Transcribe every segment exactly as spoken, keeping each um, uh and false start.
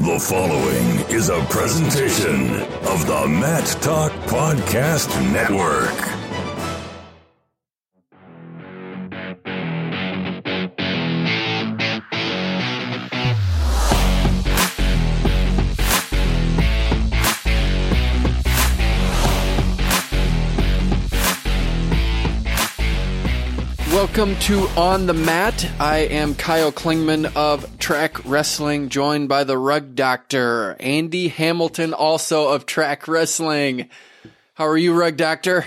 The following is a presentation of the Mat Talk Podcast Network. Welcome to On the Mat. I am Kyle Klingman of Track Wrestling, joined by the Rug Doctor, Andy Hamilton, also of Track Wrestling. How are you, Rug Doctor?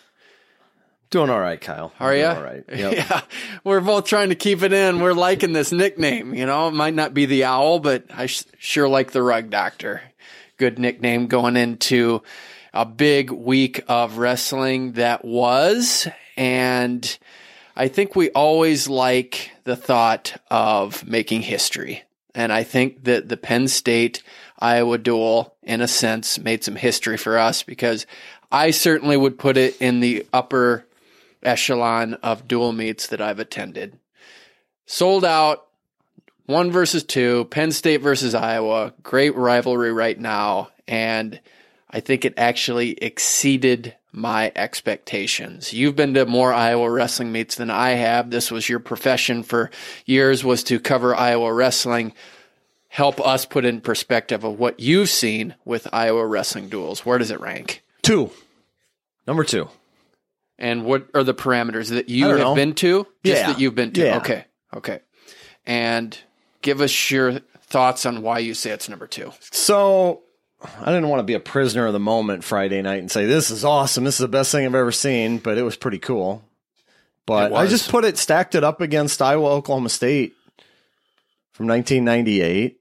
Doing all right, Kyle. How are you? All right. Yep. Yeah, we're both trying to keep it in. We're liking this nickname. You know, it might not be the Owl, but I sh- sure like the Rug Doctor. Good nickname going into a big week of wrestling that was, and I think we always like the thought of making history. And I think that the Penn State-Iowa duel, in a sense, made some history for us because I certainly would put it in the upper echelon of duel meets that I've attended. Sold out, one versus two, Penn State versus Iowa, great rivalry right now. And I think it actually exceeded my expectations. You've been to more Iowa wrestling meets than I have. This was your profession for years, was to cover Iowa wrestling. Help us put in perspective of what you've seen with Iowa wrestling duels. Where does it rank? Two. Number two. And what are the parameters that you I don't have know. been to? Just Yeah. that you've been to. Yeah. Okay. Okay. And give us your thoughts on why you say it's number two. So I didn't want to be a prisoner of the moment Friday night and say, this is awesome. This is the best thing I've ever seen, but it was pretty cool. But It I was. just put it, stacked it up against Iowa, Oklahoma State from nineteen ninety-eight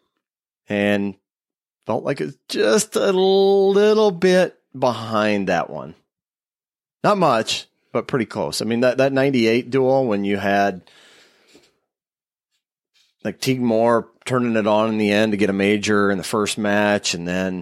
and felt like it's just a little bit behind that one. Not much, but pretty close. I mean, that, that ninety-eight duel when you had like Teague Moore turning it on in the end to get a major in the first match, and then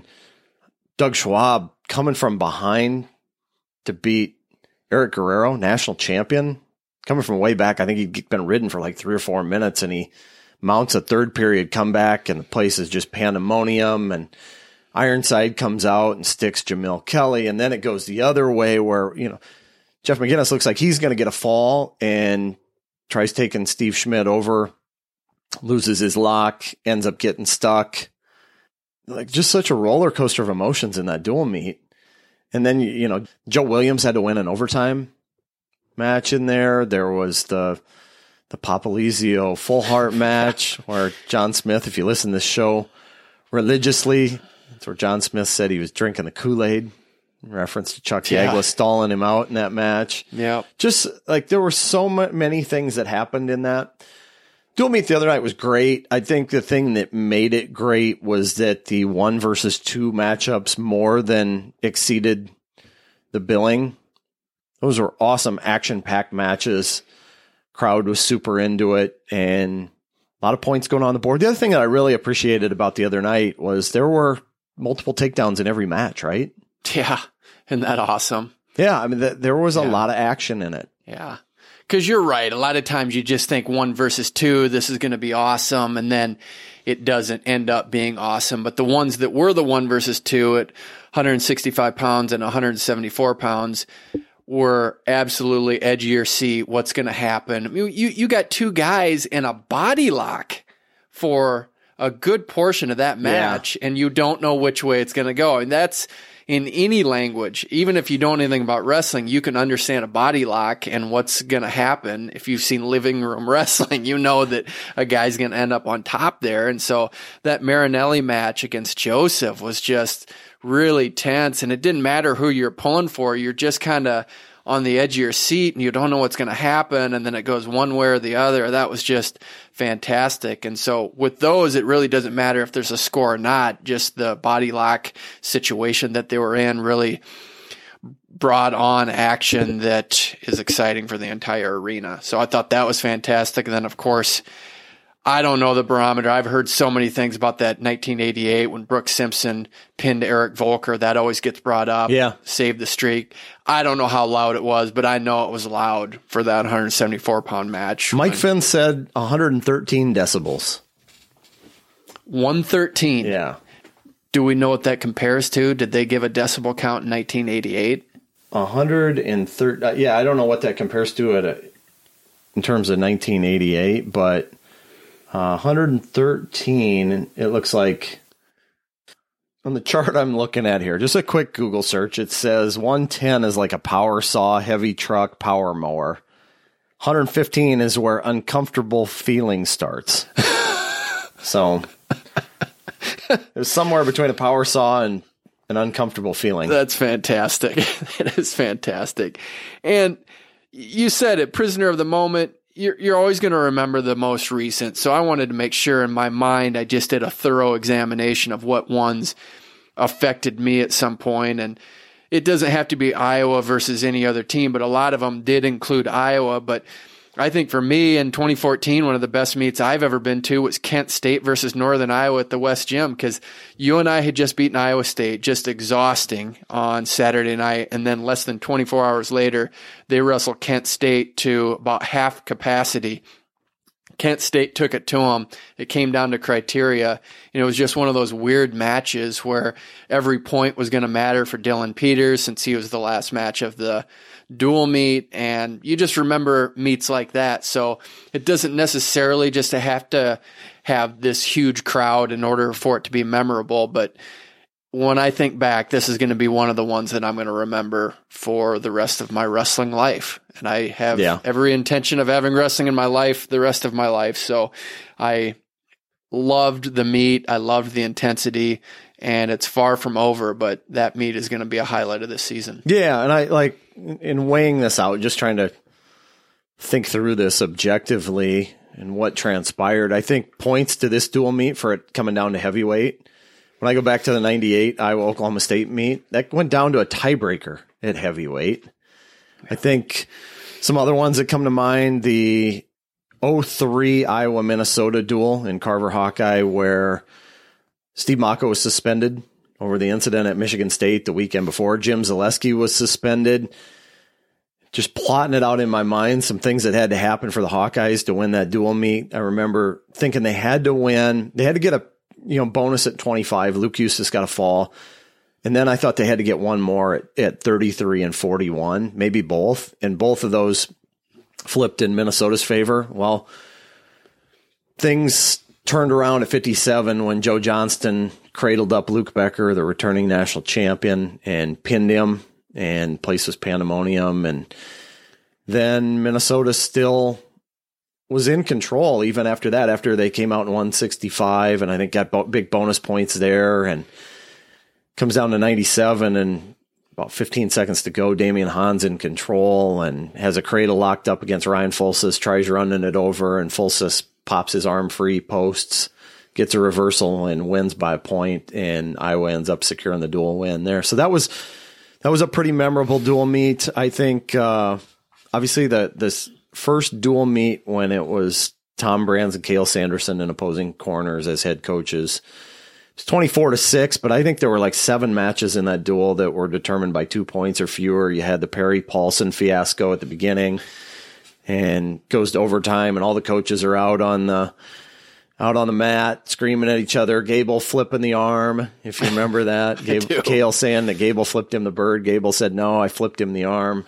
Doug Schwab coming from behind to beat Eric Guerrero, national champion, coming from way back. I think he'd been ridden for like three or four minutes, and he mounts a third period comeback, and the place is just pandemonium, and Ironside comes out and sticks Jamil Kelly, and then it goes the other way where, you know, Jeff McGinnis looks like he's going to get a fall and tries taking Steve Schmidt over, loses his lock, ends up getting stuck. Like, just such a roller coaster of emotions in that dual meet. And then, you know, Joe Williams had to win an overtime match in there. There was the the Papalizio full heart match where John Smith, if you listen to this show religiously, that's where John Smith said he was drinking the Kool-Aid, in reference to Chuck Yeah. Yagla stalling him out in that match. Yeah. Just like there were so ma- many things that happened in that. Dual meet the other night was great. I think the thing that made it great was that the one versus two matchups more than exceeded the billing. Those were awesome action-packed matches. Crowd was super into it, and a lot of points going on the board. The other thing that I really appreciated about the other night was there were multiple takedowns in every match, right? Yeah. Isn't that awesome? Yeah, I mean, th- there was a Yeah. lot of action in it. Yeah. Because you're right. A lot of times you just think one versus two, this is going to be awesome, and then it doesn't end up being awesome. But the ones that were the one versus two at one hundred sixty-five pounds and one hundred seventy-four pounds were absolutely edge of your seat. What's going to happen? I mean, you, you got two guys in a body lock for a good portion of that match, and you don't know which way it's going to go. And that's in any language. Even if you don't know anything about wrestling, you can understand a body lock and what's going to happen. If you've seen living room wrestling, you know that a guy's going to end up on top there. And so that Marinelli match against Joseph was just really tense, and it didn't matter who you're pulling for. You're just kind of on the edge of your seat and you don't know what's going to happen, and then it goes one way or the other. That was just fantastic. And so with those, it really doesn't matter if there's a score or not. Just the body lock situation that they were in really brought on action that is exciting for the entire arena. So I thought that was fantastic. And then, of course, I don't know the barometer. I've heard so many things about that nineteen eighty-eight when Brooks Simpson pinned Eric Volker. That always gets brought up. Yeah. Saved the streak. I don't know how loud it was, but I know it was loud for that one hundred seventy-four pound match. Mike when, Finn said one hundred thirteen decibels. one thirteen. Yeah. Do we know what that compares to? Did they give a decibel count in nineteen eighty-eight? one hundred thirty. Uh, yeah, I don't know what that compares to at a, in terms of nineteen eighty-eight, but uh, one hundred thirteen, it looks like on the chart I'm looking at here, just a quick Google search, it says one ten is like a power saw, heavy truck, power mower. one hundred fifteen is where uncomfortable feeling starts. So there's somewhere between a power saw and an uncomfortable feeling. That's fantastic. That is fantastic. And you said it, prisoner of the moment. You're, you're always going to remember the most recent. So I wanted to make sure in my mind I just did a thorough examination of what ones affected me at some point. And it doesn't have to be Iowa versus any other team, but a lot of them did include Iowa. But I think for me in twenty fourteen, one of the best meets I've ever been to was Kent State versus Northern Iowa at the West Gym, because you and I had just beaten Iowa State, just exhausting on Saturday night. And then less than twenty-four hours later, they wrestled Kent State to about half capacity. Kent State took it to them. It came down to criteria. And it was just one of those weird matches where every point was going to matter for Dylan Peters since he was the last match of the dual meet. And you just remember meets like that. So it doesn't necessarily just have to have this huge crowd in order for it to be memorable. But when I think back, this is going to be one of the ones that I'm going to remember for the rest of my wrestling life. And I have yeah. every intention of having wrestling in my life the rest of my life. So I loved the meet. I loved the intensity, and it's far from over, but that meet is going to be a highlight of this season. Yeah. And I like in weighing this out, just trying to think through this objectively and what transpired. I think points to this dual meet for it coming down to heavyweight. When I go back to the ninety-eight Iowa Oklahoma State meet, that went down to a tiebreaker at heavyweight. I think some other ones that come to mind, the oh three Iowa Minnesota duel in Carver Hawkeye, where Steve Mocco was suspended over the incident at Michigan State the weekend before. Jim Zaleski was suspended. Just plotting it out in my mind, some things that had to happen for the Hawkeyes to win that dual meet. I remember thinking they had to win. They had to get a you know, bonus at twenty-five. Luke Eustace got a fall. And then I thought they had to get one more at, at thirty-three and forty-one, maybe both. And both of those flipped in Minnesota's favor. Well, things turned around at fifty-seven when Joe Johnston cradled up Luke Becker, the returning national champion, and pinned him, and place was pandemonium. And then Minnesota still was in control even after that, after they came out in one sixty-five, and I think got bo- big bonus points there, and comes down to ninety-seven, and about fifteen seconds to go, Damian Hahn's in control and has a cradle locked up against Ryan Fulsis, tries running it over, and Fulsis pops his arm free, posts, gets a reversal, and wins by a point, and Iowa ends up securing the dual win there. So that was that was a pretty memorable dual meet. I think uh, obviously the this first dual meet when it was Tom Brands and Cale Sanderson in opposing corners as head coaches. It's twenty-four to six, but I think there were like seven matches in that duel that were determined by two points or fewer. You had the Perry Paulson fiasco at the beginning and goes to overtime, and all the coaches are out on the out on the mat screaming at each other. Gable flipping the arm, if you remember that. Gable, Cale saying that Gable flipped him the bird. Gable said, no, I flipped him the arm.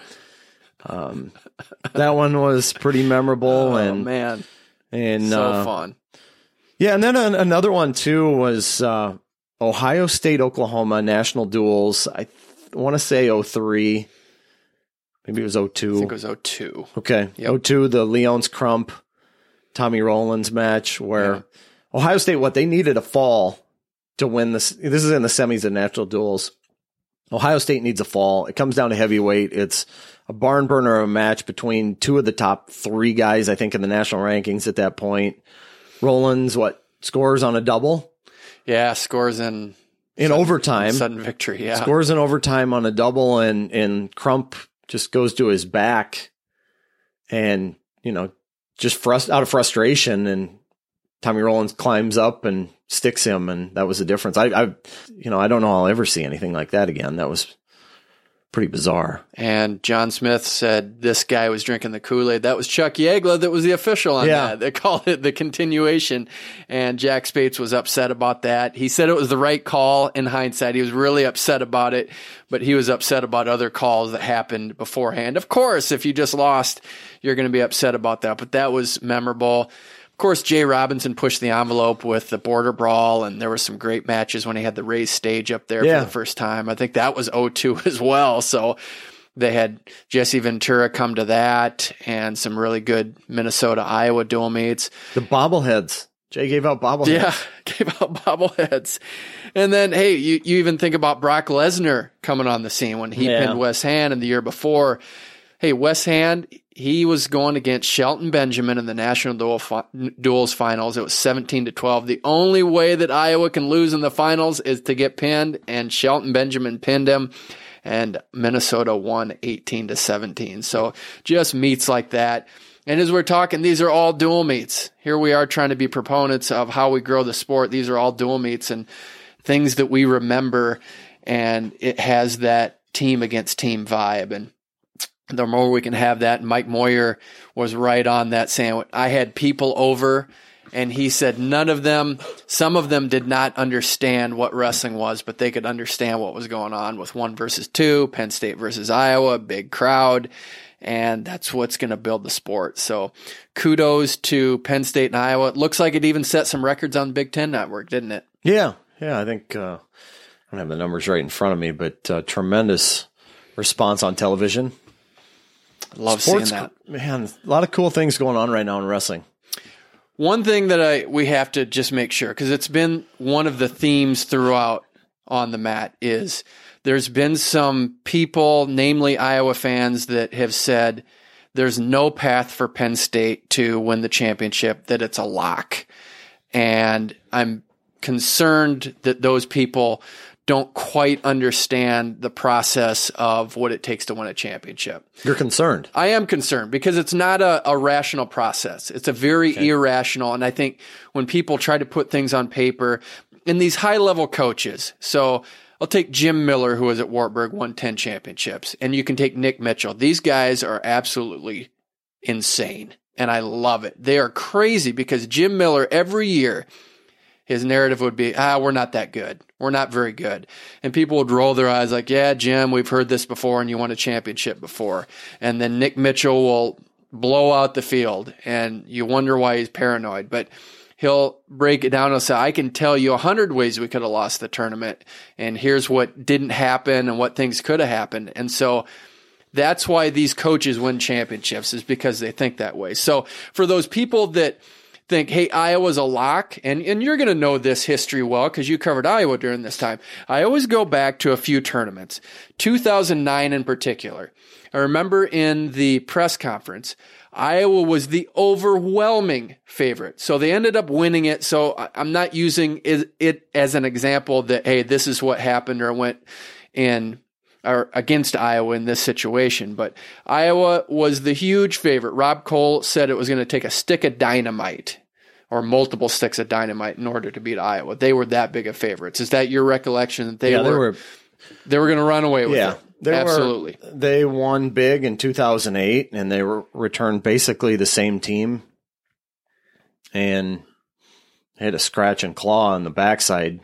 Um, that one was pretty memorable. Oh, and man. And, so uh, fun. Yeah. And then an, another one too was, uh, Ohio State, Oklahoma national duels. I th- want to say oh three, maybe it was oh two. I think it was oh two. Okay. Yep. oh two, the Leonce Crump, Tommy Rowlands match where yeah. Ohio State, what they needed a fall to win this. This is in the semis of national duels. Ohio State needs a fall. It comes down to heavyweight. It's a barn burner of a match between two of the top three guys, I think, in the national rankings at that point. Rowlands, what, scores on a double? Yeah, scores in in sudden, overtime. Sudden victory, yeah. Scores in overtime on a double, and, and Crump just goes to his back and, you know, just frust- out of frustration, and Tommy Rowlands climbs up and sticks him, and that was the difference. I, I, you know, I don't know I'll ever see anything like that again. That was Pretty bizarre. And John Smith said this guy was drinking the Kool-Aid. That was Chuck Yagla that was the official on Yeah. that. They called it the continuation. And Jack Spates was upset about that. He said it was the right call in hindsight. He was really upset about it, but he was upset about other calls that happened beforehand. Of course, if you just lost, you're going to be upset about that. But that was memorable. Of course, Jay Robinson pushed the envelope with the border brawl, and there were some great matches when he had the raised stage up there Yeah. for the first time. I think that was oh two as well. So they had Jesse Ventura come to that, and some really good Minnesota-Iowa dual meets. The bobbleheads. Jay gave out bobbleheads. Yeah, gave out bobbleheads. And then, hey, you, you even think about Brock Lesnar coming on the scene when he Yeah. pinned Wes Hand in the year before. Hey, Wes Hand, he was going against Shelton Benjamin in the National Dual fi- Duels Finals. It was seventeen to twelve. The only way that Iowa can lose in the finals is to get pinned, and Shelton Benjamin pinned him, and Minnesota won eighteen to seventeen. So just meets like that. And as we're talking, these are all dual meets. Here we are trying to be proponents of how we grow the sport. These are all dual meets and things that we remember, and it has that team against team vibe. And the more we can have that, and Mike Moyer was right on that, saying, I had people over, and he said none of them, some of them did not understand what wrestling was, but they could understand what was going on with one versus two, Penn State versus Iowa, big crowd, and that's what's going to build the sport. So kudos to Penn State and Iowa. It looks like it even set some records on the Big Ten Network, didn't it? Yeah. Yeah. I think, uh, I don't have the numbers right in front of me, but uh, tremendous response on television. Love Sports, seeing that. Man, a lot of cool things going on right now in wrestling. One thing that I we have to just make sure, because it's been one of the themes throughout on the mat, is there's been some people, namely Iowa fans, that have said there's no path for Penn State to win the championship, that it's a lock. And I'm concerned that those people don't quite understand the process of what it takes to win a championship. You're concerned. I am concerned because it's not a, a rational process. It's a very okay. irrational. And I think when people try to put things on paper, and these high-level coaches, so I'll take Jim Miller, who was at Wartburg, won ten championships, and you can take Nick Mitchell. These guys are absolutely insane, and I love it. They are crazy because Jim Miller, every year, his narrative would be, ah, we're not that good. We're not very good. And people would roll their eyes like, yeah, Jim, we've heard this before and you won a championship before. And then Nick Mitchell will blow out the field and you wonder why he's paranoid. But he'll break it down and say, I can tell you a hundred ways we could have lost the tournament. And here's what didn't happen and what things could have happened. And so that's why these coaches win championships, is because they think that way. So for those people that think, hey, Iowa's a lock, and, and you're going to know this history well because you covered Iowa during this time. I always go back to a few tournaments, two thousand nine in particular. I remember in the press conference, Iowa was the overwhelming favorite. So they ended up winning it. So I'm not using it as an example that, hey, this is what happened or went in or against Iowa in this situation. But Iowa was the huge favorite. Rob Cole said it was going to take a stick of dynamite or multiple sticks of dynamite in order to beat Iowa. They were that big of favorites. Is that your recollection that they yeah, were, they were they were going to run away with yeah, it? They Absolutely. Were, they won big in two thousand eight, and they were returned basically the same team and had a scratch and claw on the backside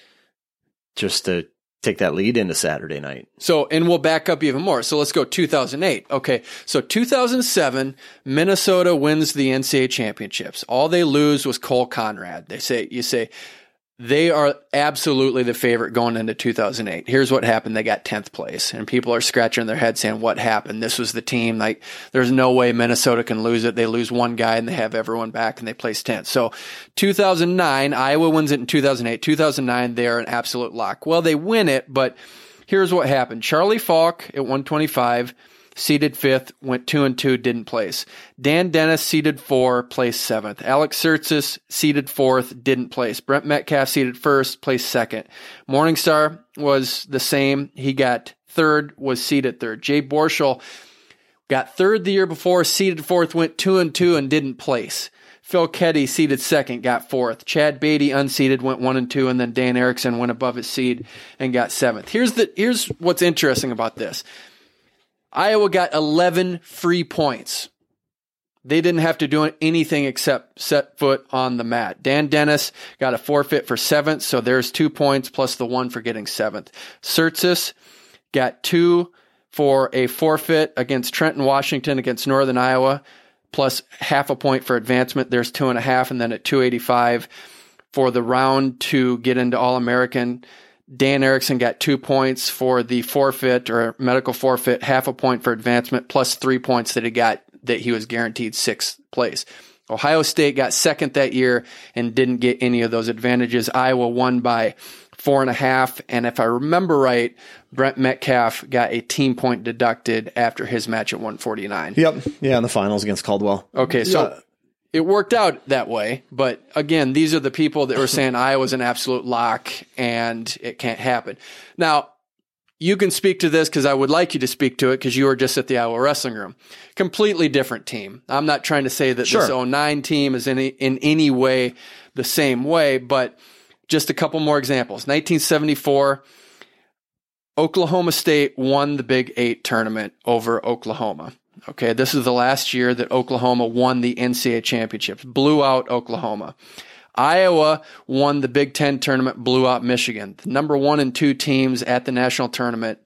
just to take that lead into Saturday night. So, and we'll back up even more. So let's go two thousand eight. Okay. So two thousand seven, Minnesota wins the N C A A championships. All they lose was Cole Conrad. They say, you say, they are absolutely the favorite going into two thousand eight. Here's what happened. They got tenth place, and people are scratching their heads saying, what happened? This was the team. Like, there's no way Minnesota can lose it. They lose one guy and they have everyone back and they place tenth. So two thousand nine, Iowa wins it in two thousand eight. two thousand nine, they are an absolute lock. Well, they win it, but here's what happened. Charlie Falk at one twenty-five, seeded fifth, went two and two, didn't place. Dan Dennis seeded four, placed seventh. Alex Sertzis seeded fourth, didn't place. Brent Metcalf seeded first, placed second. Morningstar was the same. He got third, was seeded third. Jay Borschel got third the year before, seeded fourth, went two and two, and didn't place. Phil Keddy, seeded second, got fourth. Chad Beatty, unseeded, went one and two, and then Dan Erickson went above his seed and got seventh. Here's the here's what's interesting about this. Iowa got eleven free points. They didn't have to do anything except set foot on the mat. Dan Dennis got a forfeit for seventh, so there's two points plus the one for getting seventh. Surtis got two for a forfeit against Trenton, Washington, against Northern Iowa, plus half a point for advancement. There's two and a half, and then at two eighty-five for the round to get into All-American. Dan Erickson got two points for the forfeit or medical forfeit, half a point for advancement, plus three points that he got that he was guaranteed sixth place. Ohio State got second that year and didn't get any of those advantages. Iowa won by four and a half. And if I remember right, Brent Metcalf got a team point deducted after his match at one forty-nine. Yep. Yeah, in the finals against Caldwell. Okay, so yeah. It worked out that way. But again, these are the people that were saying Iowa's an absolute lock and it can't happen. Now, you can speak to this because I would like you to speak to it because you were just at the Iowa Wrestling Room. Completely different team. I'm not trying to say that sure. this oh nine team is in any, in any way the same way, but just a couple more examples. nineteen seventy-four, Oklahoma State won the Big Eight tournament over Oklahoma. Okay, this is the last year that Oklahoma won the N C double A championships, blew out Oklahoma. Iowa won the Big Ten tournament, blew out Michigan. The number one and two teams at the national tournament.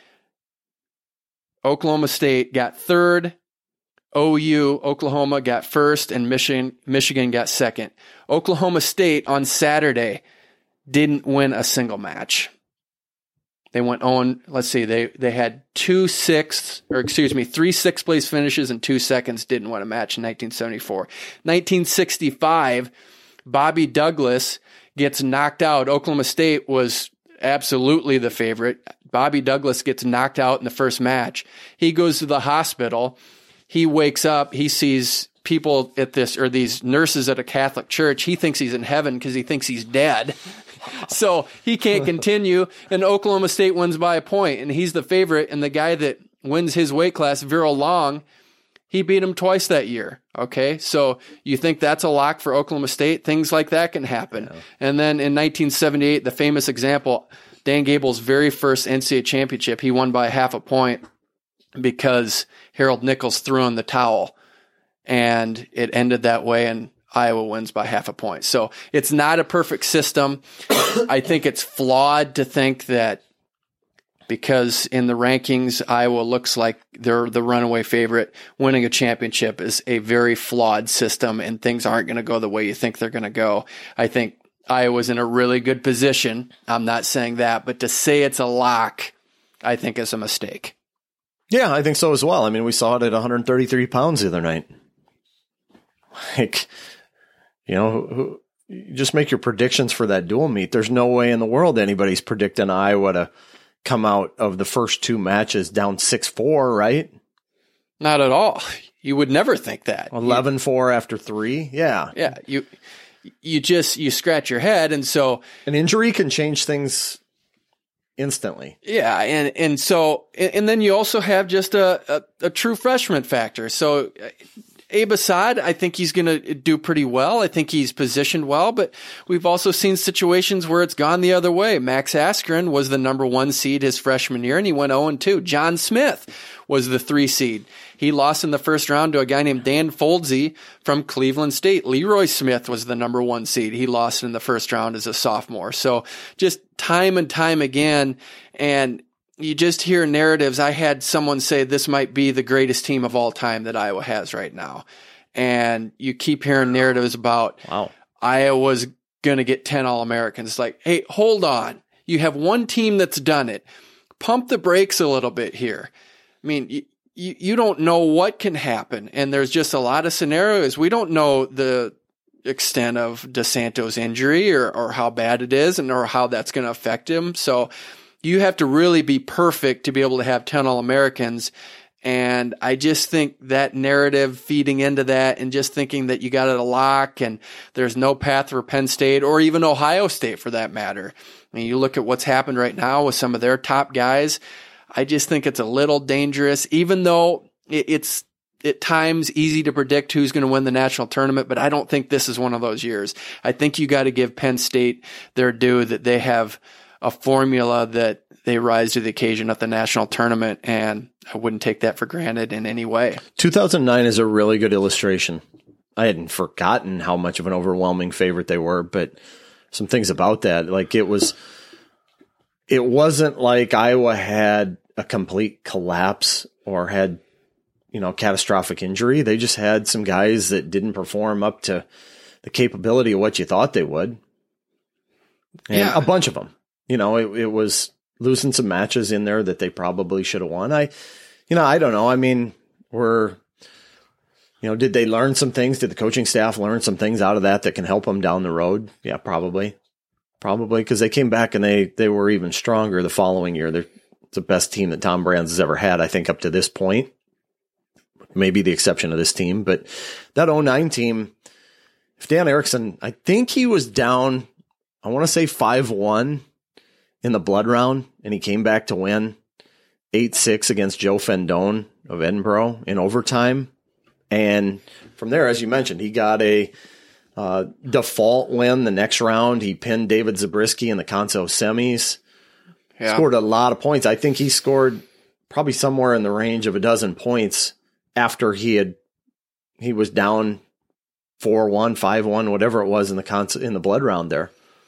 Oklahoma State got third. O U, Oklahoma got first, and Michigan, Michigan got second. Oklahoma State on Saturday didn't win a single match. They went on, let's see, they, they had two sixths, or excuse me, three sixth place finishes and two seconds, didn't win a match in nineteen seventy-four. nineteen sixty-five, Bobby Douglas gets knocked out. Oklahoma State was absolutely the favorite. Bobby Douglas gets knocked out in the first match. He goes to the hospital. He wakes up. He sees people at this, or these nurses at a Catholic church. He thinks he's in heaven because he thinks he's dead. So he can't continue. And Oklahoma State wins by a point, and he's the favorite. And the guy that wins his weight class, Viral Long, he beat him twice that year. Okay, so you think that's a lock for Oklahoma State? Things like that can happen. Yeah. And then in nineteen seventy-eight, the famous example, Dan Gable's very first N C double A championship, he won by half a point because Harold Nichols threw in the towel, and it ended that way, and Iowa wins by half a point. So it's not a perfect system. I think it's flawed to think that because in the rankings, Iowa looks like they're the runaway favorite. Winning a championship is a very flawed system, and things aren't going to go the way you think they're going to go. I think Iowa's in a really good position. I'm not saying that, but to say it's a lock, I think is a mistake. Yeah, I think so as well. I mean, we saw it at one hundred thirty-three pounds the other night. Like, you know, just make your predictions for that dual meet. There's no way in the world anybody's predicting Iowa to come out of the first two matches down six four, right? Not at all. You would never think that. eleven four after three? Yeah. Yeah, you you just, you scratch your head, and so... An injury can change things instantly. Yeah, and and so, and then you also have just a, a, a true freshman factor. So... Abe Assad, I think he's going to do pretty well. I think he's positioned well, but we've also seen situations where it's gone the other way. Max Askren was the number one seed his freshman year, and he went oh and two. John Smith was the three seed. He lost in the first round to a guy named Dan Foldsey from Cleveland State. Leroy Smith was the number one seed. He lost in the first round as a sophomore. So just time and time again, and you just hear narratives. I had someone say this might be the greatest team of all time that Iowa has right now. And you keep hearing narratives about wow. Iowa's going to get ten All-Americans. It's like, hey, hold on. You have one team that's done it. Pump the brakes a little bit here. I mean, you, you, you don't know what can happen. And there's just a lot of scenarios. We don't know the extent of DeSanto's injury or, or how bad it is and or how that's going to affect him. So you have to really be perfect to be able to have ten All-Americans. And I just think that narrative feeding into that and just thinking that you got it a lock and there's no path for Penn State or even Ohio State for that matter. I mean, you look at what's happened right now with some of their top guys. I just think it's a little dangerous, even though it's at times easy to predict who's going to win the national tournament, but I don't think this is one of those years. I think you got to give Penn State their due that they have a formula that they rise to the occasion at the national tournament, and I wouldn't take that for granted in any way. two thousand nine is a really good illustration. I hadn't forgotten how much of an overwhelming favorite they were, but some things about that, like it was, it wasn't like Iowa had a complete collapse or had, you know, catastrophic injury. They just had some guys that didn't perform up to the capability of what you thought they would. And Yeah. a bunch of them, you know, it, it was losing some matches in there that they probably should have won. I, you know, I don't know. I mean, we're, you know, did they learn some things? Did the coaching staff learn some things out of that that can help them down the road? Yeah, probably. Probably, because they came back and they, they were even stronger the following year. They're the best team that Tom Brands has ever had, I think, up to this point. Maybe the exception of this team. But that oh nine team, if Dan Erickson, I think he was down, I want to say five one in the blood round, and he came back to win eight six against Joe Fendone of Edinboro in overtime. And from there, as you mentioned, he got a uh, default win the next round. He pinned David Zabriskie in the Conso semis. Yeah. Scored a lot of points. I think he scored probably somewhere in the range of a dozen points after he had he was down four one, five one, whatever it was in the cons- in the blood round there.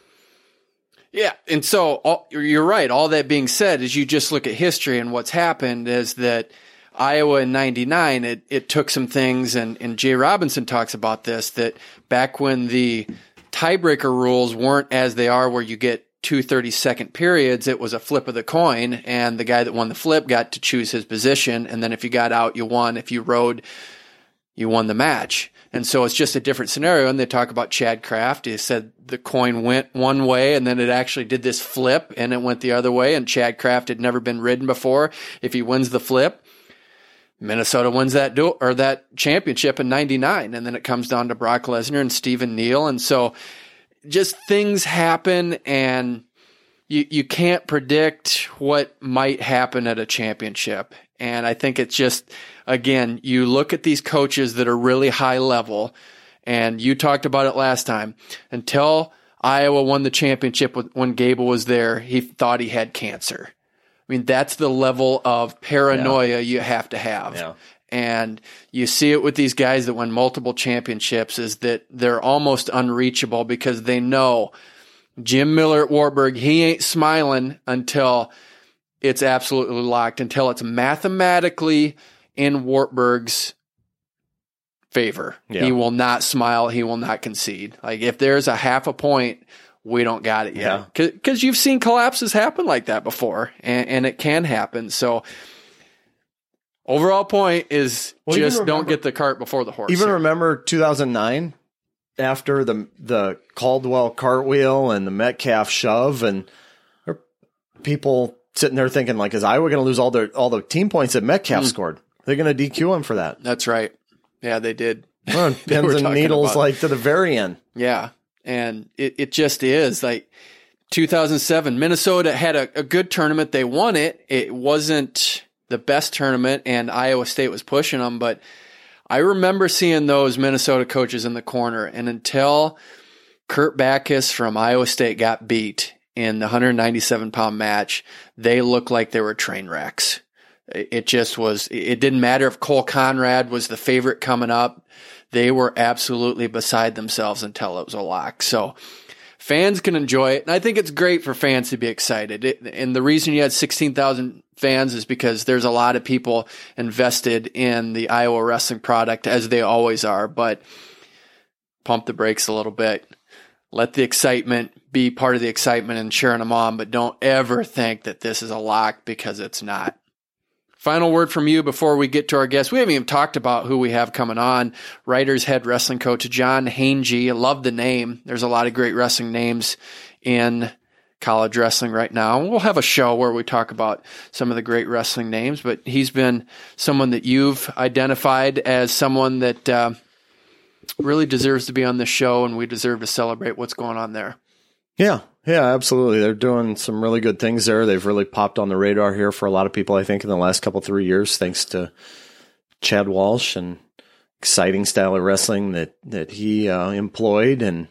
Yeah, and so all, you're right. All that being said, as you just look at history and what's happened is that Iowa in ninety-nine, it, it took some things, and, and Jay Robinson talks about this, that back when the tiebreaker rules weren't as they are where you get two thirty-second periods, it was a flip of the coin, and the guy that won the flip got to choose his position, and then if you got out, you won. If you rode, you won the match. And so it's just a different scenario. And they talk about Chad Kraft. He said the coin went one way and then it actually did this flip and it went the other way. And Chad Kraft had never been ridden before. If he wins the flip, Minnesota wins that duel or that championship in ninety-nine. And then it comes down to Brock Lesnar and Stephen Neal. And so just things happen and you, you can't predict what might happen at a championship. And I think it's just, again, you look at these coaches that are really high level, and you talked about it last time. Until Iowa won the championship when Gable was there, he thought he had cancer. I mean, that's the level of paranoia yeah. you have to have. Yeah. And you see it with these guys that win multiple championships is that they're almost unreachable because they know Jim Miller at Wartburg, he ain't smiling until it's absolutely locked, until it's mathematically in Wartburg's favor. Yeah. He will not smile. He will not concede. Like if there's a half a point, we don't got it yet. Yeah. Because you've seen collapses happen like that before, and, and it can happen. So overall point is well, just remember, don't get the cart before the horse. Even here. remember two thousand nine after the the Caldwell cartwheel and the Metcalf shove, and people sitting there thinking, like, is Iowa going to lose all the all the team points that Metcalf mm. scored? They're going to D Q him for that. That's right. Yeah, they did. Well, they pins and needles about. like to the very end. Yeah, and it, it just is. Like two thousand seven, Minnesota had a, a good tournament. They won it. It wasn't the best tournament, and Iowa State was pushing them. But I remember seeing those Minnesota coaches in the corner, and until Kurt Backus from Iowa State got beat in the one ninety-seven pound match, they looked like they were train wrecks. It just was, it didn't matter if Cole Conrad was the favorite coming up. They were absolutely beside themselves until it was a lock. So fans can enjoy it. And I think it's great for fans to be excited. It, and the reason you had sixteen thousand fans is because there's a lot of people invested in the Iowa wrestling product, as they always are. But pump the brakes a little bit. Let the excitement be part of the excitement and cheering them on, but don't ever think that this is a lock, because it's not. Final word from you before we get to our guests. We haven't even talked about who we have coming on. Writers head wrestling coach John Hange. I love the name. There's a lot of great wrestling names in college wrestling right now. We'll have a show where we talk about some of the great wrestling names, but he's been someone that you've identified as someone that uh, really deserves to be on this show, and we deserve to celebrate what's going on there. Yeah, yeah, absolutely. They're doing some really good things there. They've really popped on the radar here for a lot of people, I think, in the last couple, three years, thanks to Chad Walsh and exciting style of wrestling that, that he uh, employed. And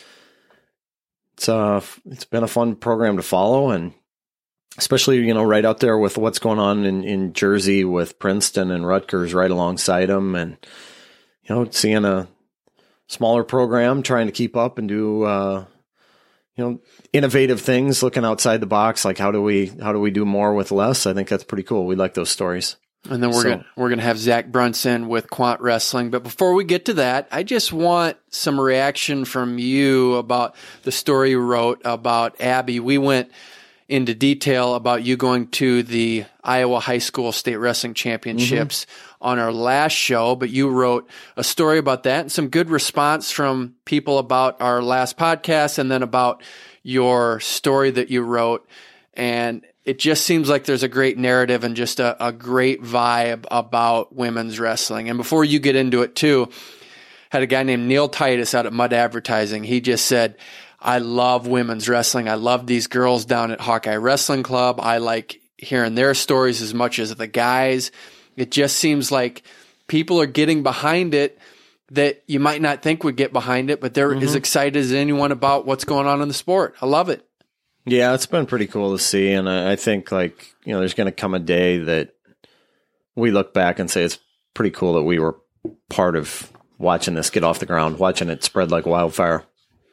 it's uh, it's been a fun program to follow, and especially, you know, right out there with what's going on in, in Jersey with Princeton and Rutgers right alongside them. And, you know, seeing a smaller program trying to keep up and do, uh, you know, innovative things, looking outside the box, like how do we, how do we do more with less? I think that's pretty cool. We like those stories. And then we're so, gonna we're gonna have Zach Brunson with Quant Wrestling. But before we get to that, I just want some reaction from you about the story you wrote about Abby. We went into detail about you going to the Iowa High School State Wrestling Championships mm-hmm. on our last show, but you wrote a story about that and some good response from people about our last podcast and then about your story that you wrote. And it just seems like there's a great narrative and just a, a great vibe about women's wrestling. And before you get into it too, had a guy named Neil Titus out at Mud Advertising. He just said, I love women's wrestling. I love these girls down at Hawkeye Wrestling Club. I like hearing their stories as much as the guys. It just seems like people are getting behind it that you might not think would get behind it, but they're mm-hmm. as excited as anyone about what's going on in the sport. I love it. Yeah, it's been pretty cool to see, and I think, like, you know, there's going to come a day that we look back and say it's pretty cool that we were part of watching this get off the ground, watching it spread like wildfire.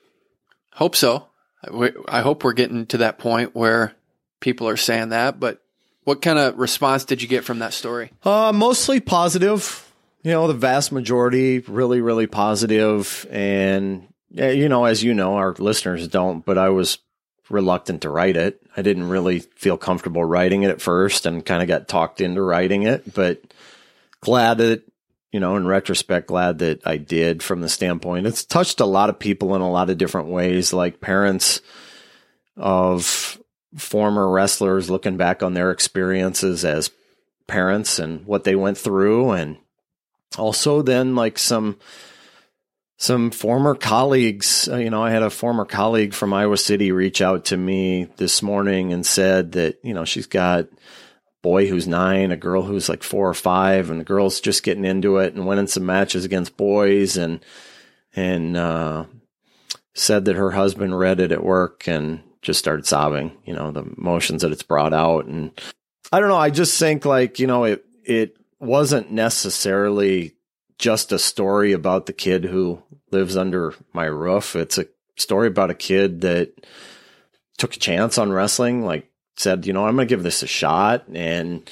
Hope so. I hope we're getting to that point where people are saying that, but what kind of response did you get from that story? Uh, mostly positive. You know, the vast majority really, really positive, and, you know, as you know, our listeners don't, but I was reluctant to write it. I didn't really feel comfortable writing it at first and kind of got talked into writing it, but glad that, you know, in retrospect, glad that I did from the standpoint. It's touched a lot of people in a lot of different ways, like parents of former wrestlers looking back on their experiences as parents and what they went through. And also then like some Some former colleagues, uh, you know, I had a former colleague from Iowa City reach out to me this morning and said that, you know, she's got a boy who's nine, a girl who's like four or five, and the girl's just getting into it and winning some matches against boys, and, and, uh, said that her husband read it at work and just started sobbing, you know, the emotions that it's brought out. And I don't know, I just think like, you know, it, it wasn't necessarily just a story about the kid who lives under my roof. It's a story about a kid that took a chance on wrestling, like said, you know, I'm going to give this a shot, and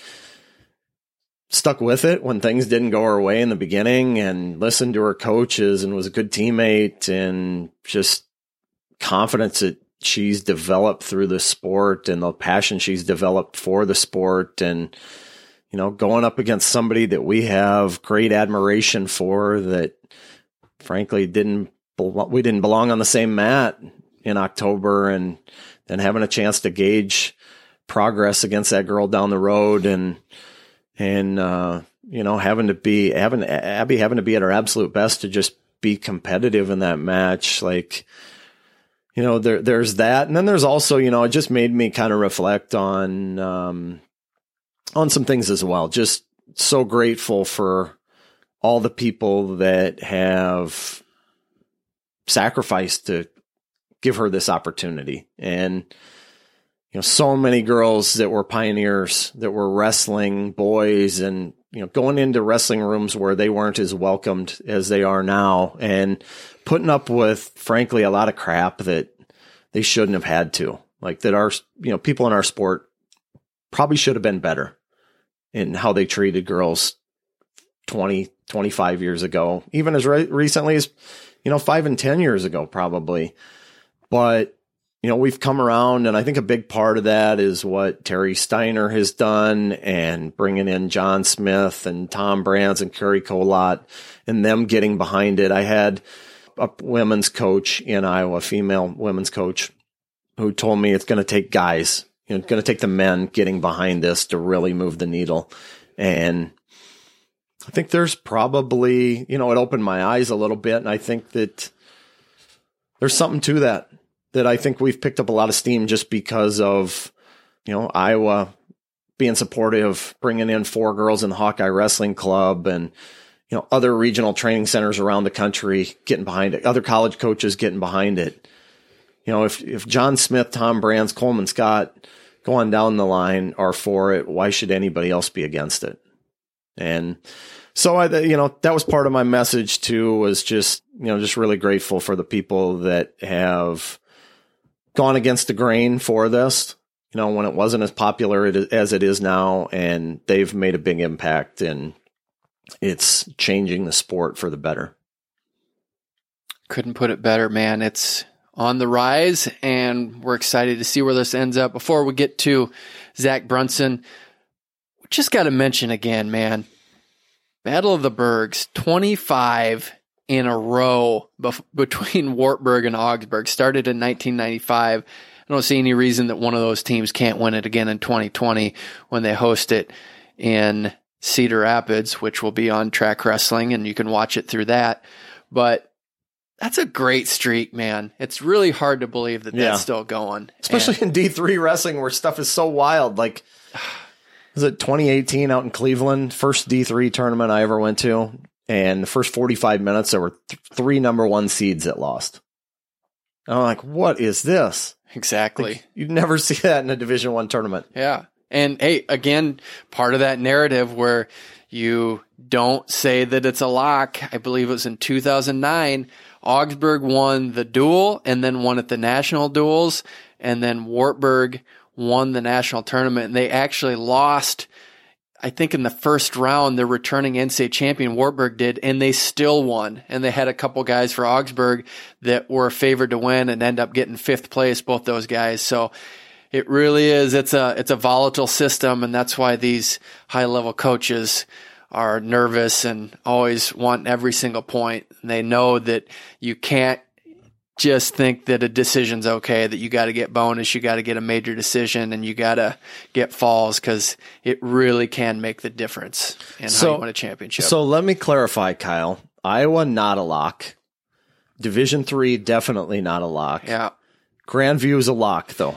stuck with it when things didn't go her way in the beginning, and listened to her coaches and was a good teammate, and just confidence that she's developed through the sport and the passion she's developed for the sport. And, you know, going up against somebody that we have great admiration for, that frankly didn't, we didn't belong on the same mat in October, and then having a chance to gauge progress against that girl down the road, and, and, uh, you know, having to be, having, Abby having to be at her absolute best to just be competitive in that match. Like, you know, there, there's that. And then there's also, you know, it just made me kind of reflect on, um, on some things as well. Just so grateful for all the people that have sacrificed to give her this opportunity. And, you know, so many girls that were pioneers, that were wrestling boys, and, you know, going into wrestling rooms where they weren't as welcomed as they are now, and putting up with, frankly, a lot of crap that they shouldn't have had to. Like, that our, you know, people in our sport probably should have been better in how they treated girls twenty, twenty-five years ago, even as re- recently as, you know, five and ten years ago, probably. But, you know, we've come around, and I think a big part of that is what Terry Steiner has done, and bringing in John Smith and Tom Brands and Kerry Colott, and them getting behind it. I had a women's coach in Iowa, female women's coach, who told me it's going to take guys, you know, it's going to take the men getting behind this to really move the needle. And I think there's probably, you know, it opened my eyes a little bit, and I think that there's something to that. That I think we've picked up a lot of steam just because of, you know, Iowa being supportive, bringing in four girls in the Hawkeye Wrestling Club and, you know, other regional training centers around the country getting behind it, other college coaches getting behind it. You know, if, if John Smith, Tom Brands, Coleman Scott going down the line are for it, why should anybody else be against it? And so, I, you know, that was part of my message too, was just, you know, just really grateful for the people that have gone against the grain for this, you know, when it wasn't as popular as it is now, and they've made a big impact, and it's changing the sport for the better. Couldn't put it better, man. It's on the rise, and we're excited to see where this ends up. Before we get to Zach Brunson, we just got to mention again, man, Battle of the Bergs, twenty-five in a row bef- between Wartburg and Augsburg, started in nineteen ninety-five. I don't see any reason that one of those teams can't win it again in twenty twenty when they host it in Cedar Rapids, which will be on Track Wrestling, and you can watch it through that. But that's a great streak, man. It's really hard to believe that Yeah. that's still going. Especially And in D three wrestling where stuff is so wild. Like, was it twenty eighteen out in Cleveland? First D three tournament I ever went to. And the first forty-five minutes, there were th- three number one seeds that lost. And I'm like, what is this? Exactly. Like, you'd never see that in a Division One tournament. Yeah. And hey, again, part of that narrative where you don't say that it's a lock. I believe it was in two thousand nine. Augsburg won the duel and then won at the national duels, and then Wartburg won the national tournament. And they actually lost, I think, in the first round. The returning N C A A champion Wartburg did, and they still won. And they had a couple guys for Augsburg that were favored to win and end up getting fifth place, both those guys. So it really is. It's a it's a volatile system, and that's why these high level coaches are nervous and always want every single point. And they know that you can't just think that a decision's okay, that you got to get bonus, you got to get a major decision, and you got to get falls, because it really can make the difference in So- how you win a championship. So let me clarify, Kyle. Iowa, not a lock. Division Three, definitely not a lock. yeah. Grandview is a lock, though.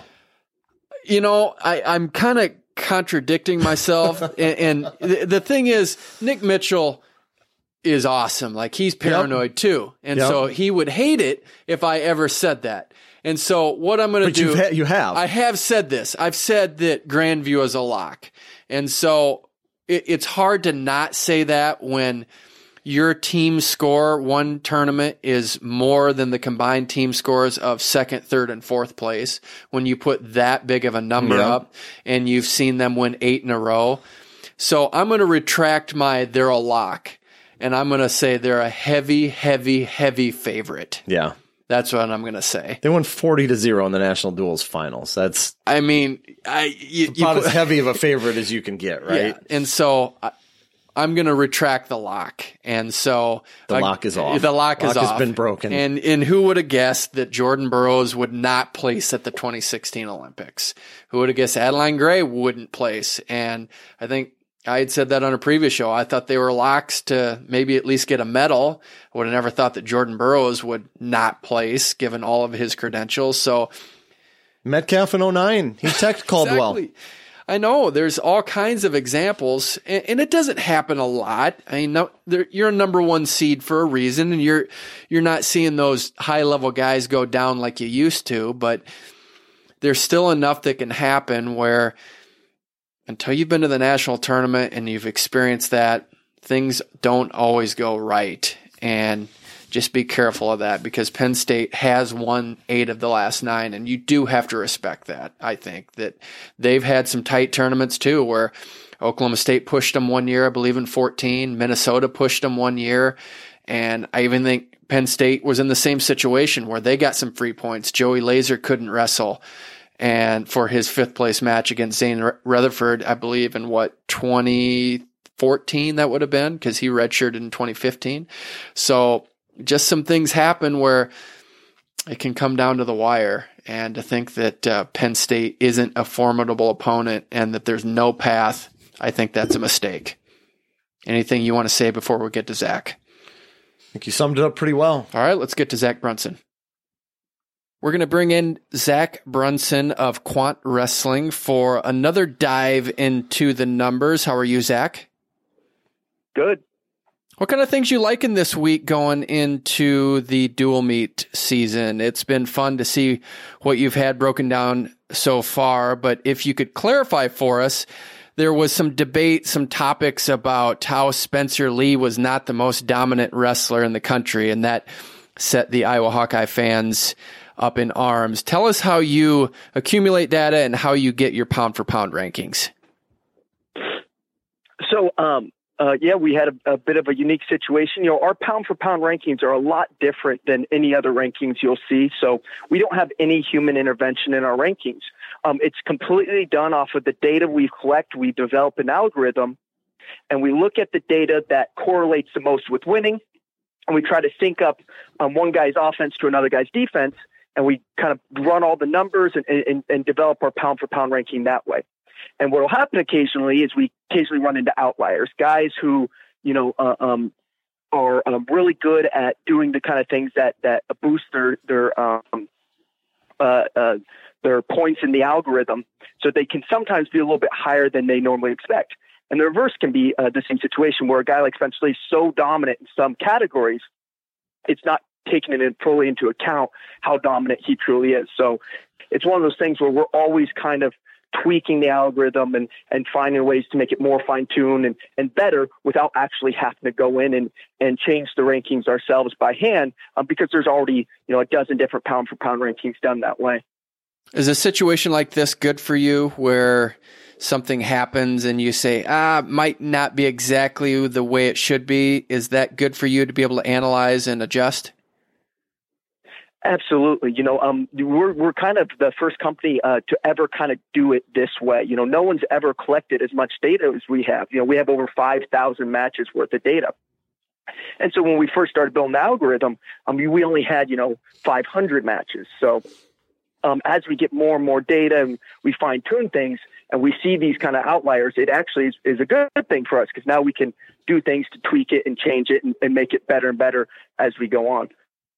You know, I, I'm kind of contradicting myself. and, and the, the thing is, Nick Mitchell is awesome. Like, he's paranoid yep. too. And yep. so he would hate it if I ever said that. And so what I'm going to do, you've ha- you have, I have said this. I've said that Grandview is a lock. And so it, it's hard to not say that when your team score one tournament is more than the combined team scores of second, third, and fourth place. When you put that big of a number yeah. up and you've seen them win eight in a row. So I'm going to retract my they're a lock, and I'm going to say they're a heavy, heavy, heavy favorite. Yeah. That's what I'm going to say. They won forty to zero in the national duels finals. That's I mean, I you, about you put, as heavy of a favorite as you can get, right? Yeah. And so I, I'm going to retract the lock. And so the I, lock is off. The lock, lock is has off. been broken. And and who would have guessed that Jordan Burroughs would not place at the twenty sixteen Olympics? Who would have guessed Adeline Gray wouldn't place? And I think I had said that on a previous show. I thought they were locks to maybe at least get a medal. I would have never thought that Jordan Burroughs would not place, given all of his credentials. So Metcalf in oh nine, he teched Caldwell. Exactly. I know there's all kinds of examples, and, and it doesn't happen a lot. I mean, no, you're a number one seed for a reason, and you're you're not seeing those high level guys go down like you used to. But there's still enough that can happen where, until you've been to the national tournament and you've experienced that, things don't always go right. And just be careful of that, because Penn State has won eight of the last nine, and you do have to respect that. I think that they've had some tight tournaments too, where Oklahoma State pushed them one year, I believe in fourteen. Minnesota pushed them one year. And I even think Penn State was in the same situation where they got some free points. Joey Laser couldn't wrestle, and for his fifth place match against Zane Rutherford, I believe in what, twenty fourteen that would have been, because he redshirted in twenty fifteen. So just some things happen where it can come down to the wire. And to think that uh, Penn State isn't a formidable opponent and that there's no path, I think that's a mistake. Anything you want to say before we get to Zach? I think you summed it up pretty well. All right, let's get to Zach Brunson. We're going to bring in Zach Brunson of Quant Wrestling for another dive into the numbers. How are you, Zach? Good. What kind of things you liking this week going into the dual meet season? It's been fun to see what you've had broken down so far, but if you could clarify for us, there was some debate, some topics about how Spencer Lee was not the most dominant wrestler in the country, and that set the Iowa Hawkeye fans up in arms. Tell us how you accumulate data and how you get your pound for pound rankings. So, um, uh, yeah, we had a, a bit of a unique situation. You know, our pound for pound rankings are a lot different than any other rankings you'll see. So we don't have any human intervention in our rankings. Um, it's completely done off of the data we collect. We develop an algorithm and we look at the data that correlates the most with winning. And we try to sync up um, one guy's offense to another guy's defense. And we kind of run all the numbers and, and, and develop our pound for pound ranking that way. And what will happen occasionally is we occasionally run into outliers, guys who, you know, uh, um, are um, really good at doing the kind of things that, that boost their, their, um, uh, uh, their points in the algorithm. So they can sometimes be a little bit higher than they normally expect. And the reverse can be uh, the same situation where a guy like Spencer Lee is so dominant in some categories, it's not taking it fully into account how dominant he truly is. So it's one of those things where we're always kind of tweaking the algorithm and, and finding ways to make it more fine-tuned and, and better without actually having to go in and, and change the rankings ourselves by hand um, because there's already, you know, a dozen different pound for pound rankings done that way. Is a situation like this good for you where something happens and you say, ah, might not be exactly the way it should be? Is that good for you to be able to analyze and adjust? Absolutely. You know, um, we're, we're kind of the first company uh, to ever kind of do it this way. You know, no one's ever collected as much data as we have. You know, we have over five thousand matches worth of data. And so when we first started building the algorithm, um, we only had, you know, five hundred matches. So um, as we get more and more data and we fine tune things and we see these kind of outliers, it actually is, is a good thing for us because now we can do things to tweak it and change it and, and make it better and better as we go on.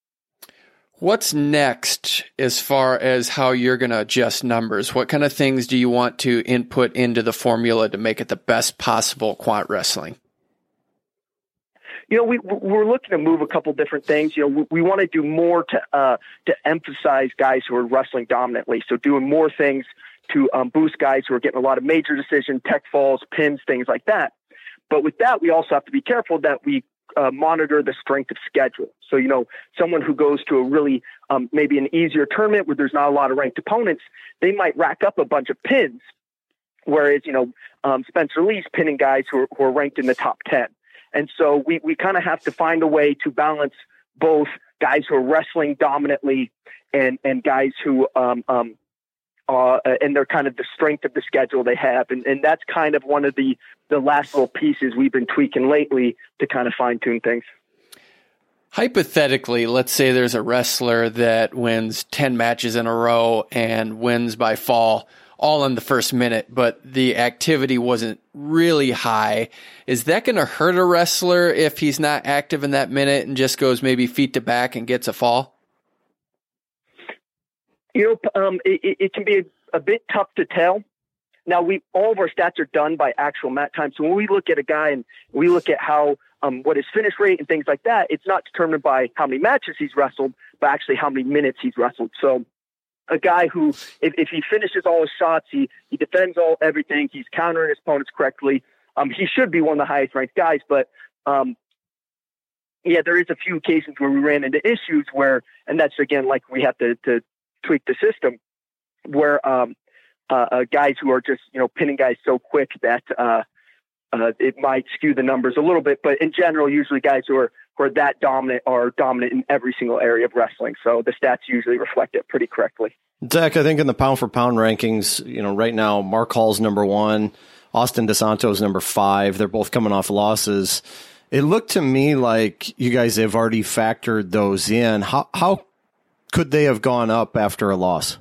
What's next as far as how you're going to adjust numbers? What kind of things do you want to input into the formula to make it the best possible quant wrestling? You know, we, we're looking to move a couple different things. You know, we, we want to do more to uh, to emphasize guys who are wrestling dominantly. So doing more things to um, boost guys who are getting a lot of major decision, tech falls, pins, things like that. But with that, we also have to be careful that we Uh, monitor the strength of schedule. So, you know, someone who goes to a really, um, maybe an easier tournament where there's not a lot of ranked opponents, they might rack up a bunch of pins. Whereas, you know, um, Spencer Lee's pinning guys who are, who are ranked in the top ten. And so we, we kind of have to find a way to balance both guys who are wrestling dominantly and, and guys who, um, um, Uh, and they're kind of the strength of the schedule they have. And, and that's kind of one of the, the last little pieces we've been tweaking lately to kind of fine tune things. Hypothetically, let's say there's a wrestler that wins ten matches in a row and wins by fall all in the first minute, but the activity wasn't really high. Is that going to hurt a wrestler if he's not active in that minute and just goes maybe feet to back and gets a fall? You know, um, it, it can be a, a bit tough to tell. Now, we all of our stats are done by actual mat time. So when we look at a guy and we look at how um, what his finish rate and things like that, it's not determined by how many matches he's wrestled, but actually how many minutes he's wrestled. So a guy who, if, if he finishes all his shots, he he defends all everything, he's countering his opponents correctly, um, he should be one of the highest ranked guys. But um, yeah, there is a few occasions where we ran into issues where, and that's again like we have to to tweak the system where um, uh, uh, guys who are just, you know, pinning guys so quick that uh, uh, it might skew the numbers a little bit. But in general, usually guys who are, who are that dominant are dominant in every single area of wrestling. So the stats usually reflect it pretty correctly. Zach, I think in the pound for pound rankings, you know, right now, Mark Hall's number one, Austin DeSanto's number five. They're both coming off losses. It looked to me like you guys have already factored those in. How, how could they have gone up after a loss?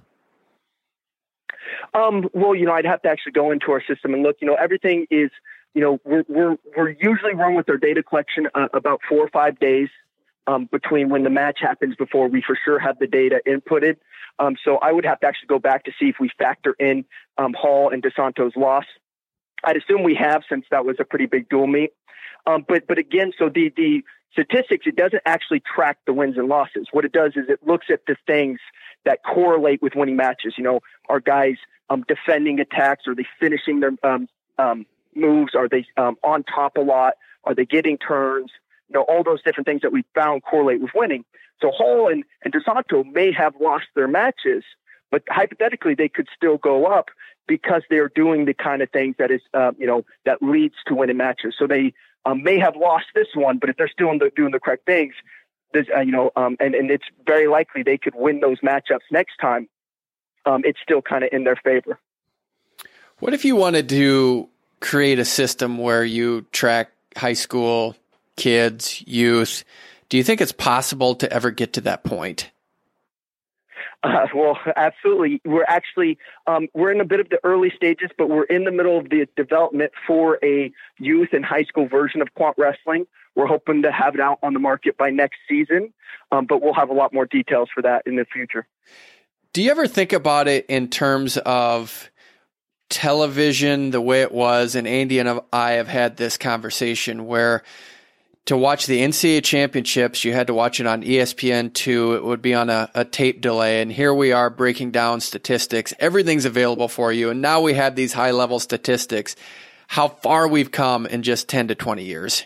Um, well, you know, I'd have to actually go into our system and look. You know, everything is, you know, we're we're we're usually run with our data collection uh, about four or five days um, between when the match happens before we for sure have the data inputted. Um, so I would have to actually go back to see if we factor in um, Hall and DeSanto's loss. I'd assume we have, since that was a pretty big dual meet. Um, but but again, so the the statistics, it doesn't actually track the wins and losses. What it does is it looks at the things that correlate with winning matches. You know, are guys um, defending attacks? Are they finishing their um, um, moves? Are they um, on top a lot? Are they getting turns? You know, all those different things that we found correlate with winning. So Hall and, and DeSanto may have lost their matches, but hypothetically they could still go up because they're doing the kind of things that is, uh, you know, that leads to winning matches. So they um, may have lost this one, but if they're still the, doing the correct things, there's, uh, you know, um, and, and it's very likely they could win those matchups next time. Um, it's still kind of in their favor. What if you wanted to create a system where you track high school kids, youth? Do you think it's possible to ever get to that point? Uh, well, absolutely. We're actually, um, we're in a bit of the early stages, but we're in the middle of the development for a youth and high school version of Quant Wrestling. We're hoping to have it out on the market by next season, um, but we'll have a lot more details for that in the future. Do you ever think about it in terms of television, the way it was? And Andy and I have had this conversation where to watch the N C double A championships, you had to watch it on E S P N two. It would be on a, a tape delay. And here we are breaking down statistics. Everything's available for you. And now we have these high level statistics. How far we've come in just ten to twenty years.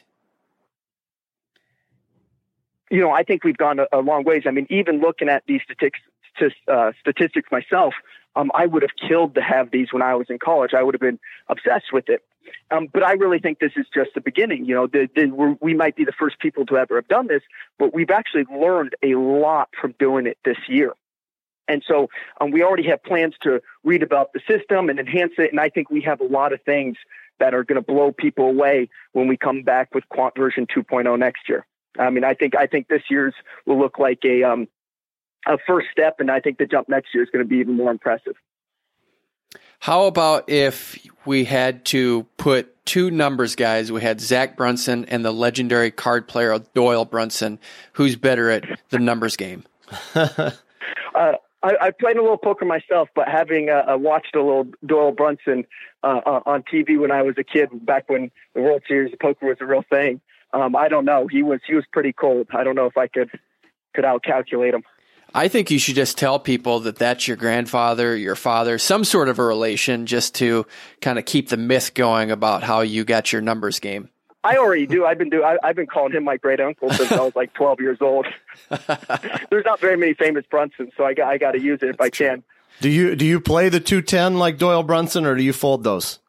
You know, I think we've gone a, a long ways. I mean, even looking at these statistics, uh, statistics myself, um, I would have killed to have these when I was in college. I would have been obsessed with it. Um, but I really think this is just the beginning. You know, the, the, we're, we might be the first people to ever have done this, but we've actually learned a lot from doing it this year. And so um, we already have plans to redevelop the system and enhance it. And I think we have a lot of things that are going to blow people away when we come back with Quant version two point oh next year. I mean, I think I think this year's will look like a um, a first step, and I think the jump next year is going to be even more impressive. How about if we had to put two numbers guys? We had Zach Brunson and the legendary card player Doyle Brunson. Who's better at the numbers game? uh, I, I played a little poker myself, but having uh, watched a little Doyle Brunson uh, uh, on T V when I was a kid, back when the World Series of Poker was a real thing, um, I don't know. He was he was pretty cold. I don't know if I could could out calculate him. I think you should just tell people that that's your grandfather, your father, some sort of a relation, just to kind of keep the myth going about how you got your numbers game. I already do. I've been do. I, I've been calling him my great uncle since I was like twelve years old. There's not very many famous Brunsons, so I got I got to use it if that's I can. True. Do you do you play the two ten like Doyle Brunson, or do you fold those?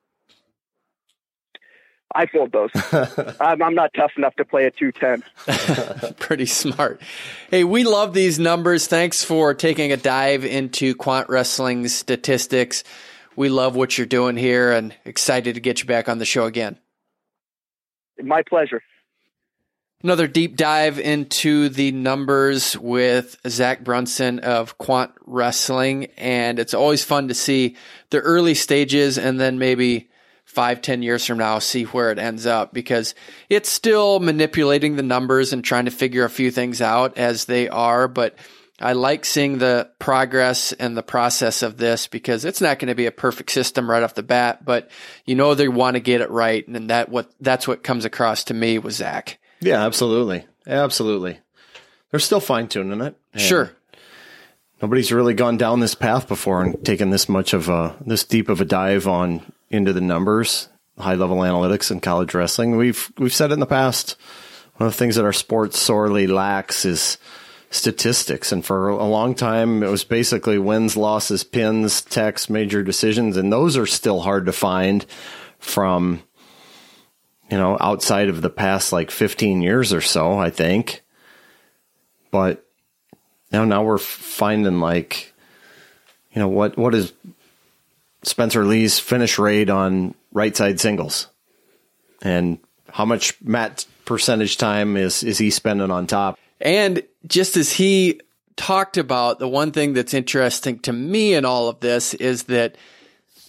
I fold those. I'm, I'm not tough enough to play a two ten. Pretty smart. Hey, we love these numbers. Thanks for taking a dive into Quant Wrestling's statistics. We love what you're doing here and excited to get you back on the show again. My pleasure. Another deep dive into the numbers with Zach Brunson of Quant Wrestling. And it's always fun to see the early stages and then maybe five, ten years from now, see where it ends up, because it's still manipulating the numbers and trying to figure a few things out as they are. But I like seeing the progress and the process of this, because it's not going to be a perfect system right off the bat, but you know, they want to get it right. And that what that's what comes across to me with Zach. Yeah, absolutely. Absolutely. They're still fine tuning it. And sure. Nobody's really gone down this path before and taken this much of a, this deep of a dive on into the numbers, high level analytics in college wrestling. We've, we've said it in the past. One of the things that our sport sorely lacks is statistics. And for a long time, it was basically wins, losses, pins, techs, major decisions. And those are still hard to find from, you know, outside of the past like fifteen years or so, I think. But now, now we're finding like, you know, what, what is Spencer Lee's finish rate on right side singles, and how much mat percentage time is, is he spending on top? And just as he talked about, the one thing that's interesting to me in all of this is that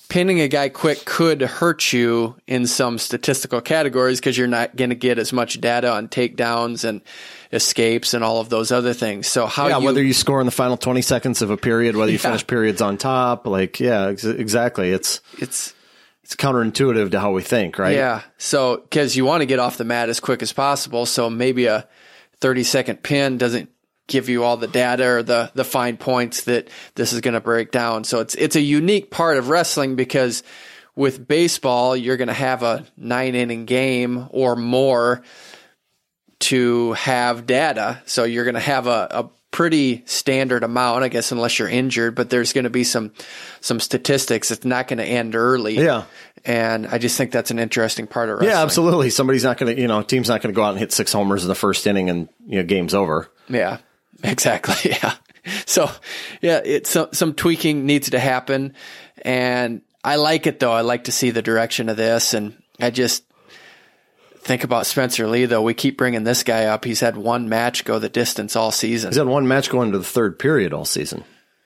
pinning a guy quick could hurt you in some statistical categories because you're not going to get as much data on takedowns and escapes and all of those other things. So how yeah, you, whether you score in the final twenty seconds of a period, whether you yeah. finish periods on top, like, yeah, ex- exactly. It's, it's, it's counterintuitive to how we think, right? Yeah. So, cause you want to get off the mat as quick as possible. So maybe a thirty second pin doesn't give you all the data or the, the fine points that this is going to break down. So it's, it's a unique part of wrestling because with baseball, you're going to have a nine inning game or more to have data. So you're going to have a, a pretty standard amount, I guess, unless you're injured, but there's going to be some, some statistics. It's not going to end early. Yeah. And I just think that's an interesting part of wrestling. Yeah, absolutely. Somebody's not going to, you know, team's not going to go out and hit six homers in the first inning and, you know, game's over. Yeah. Exactly. Yeah. So yeah, it's some, some tweaking needs to happen, and I like it though. I like to see the direction of this, and I just think about Spencer Lee though. We keep bringing this guy up. He's had one match go the distance all season. He's had one match go into the third period all season.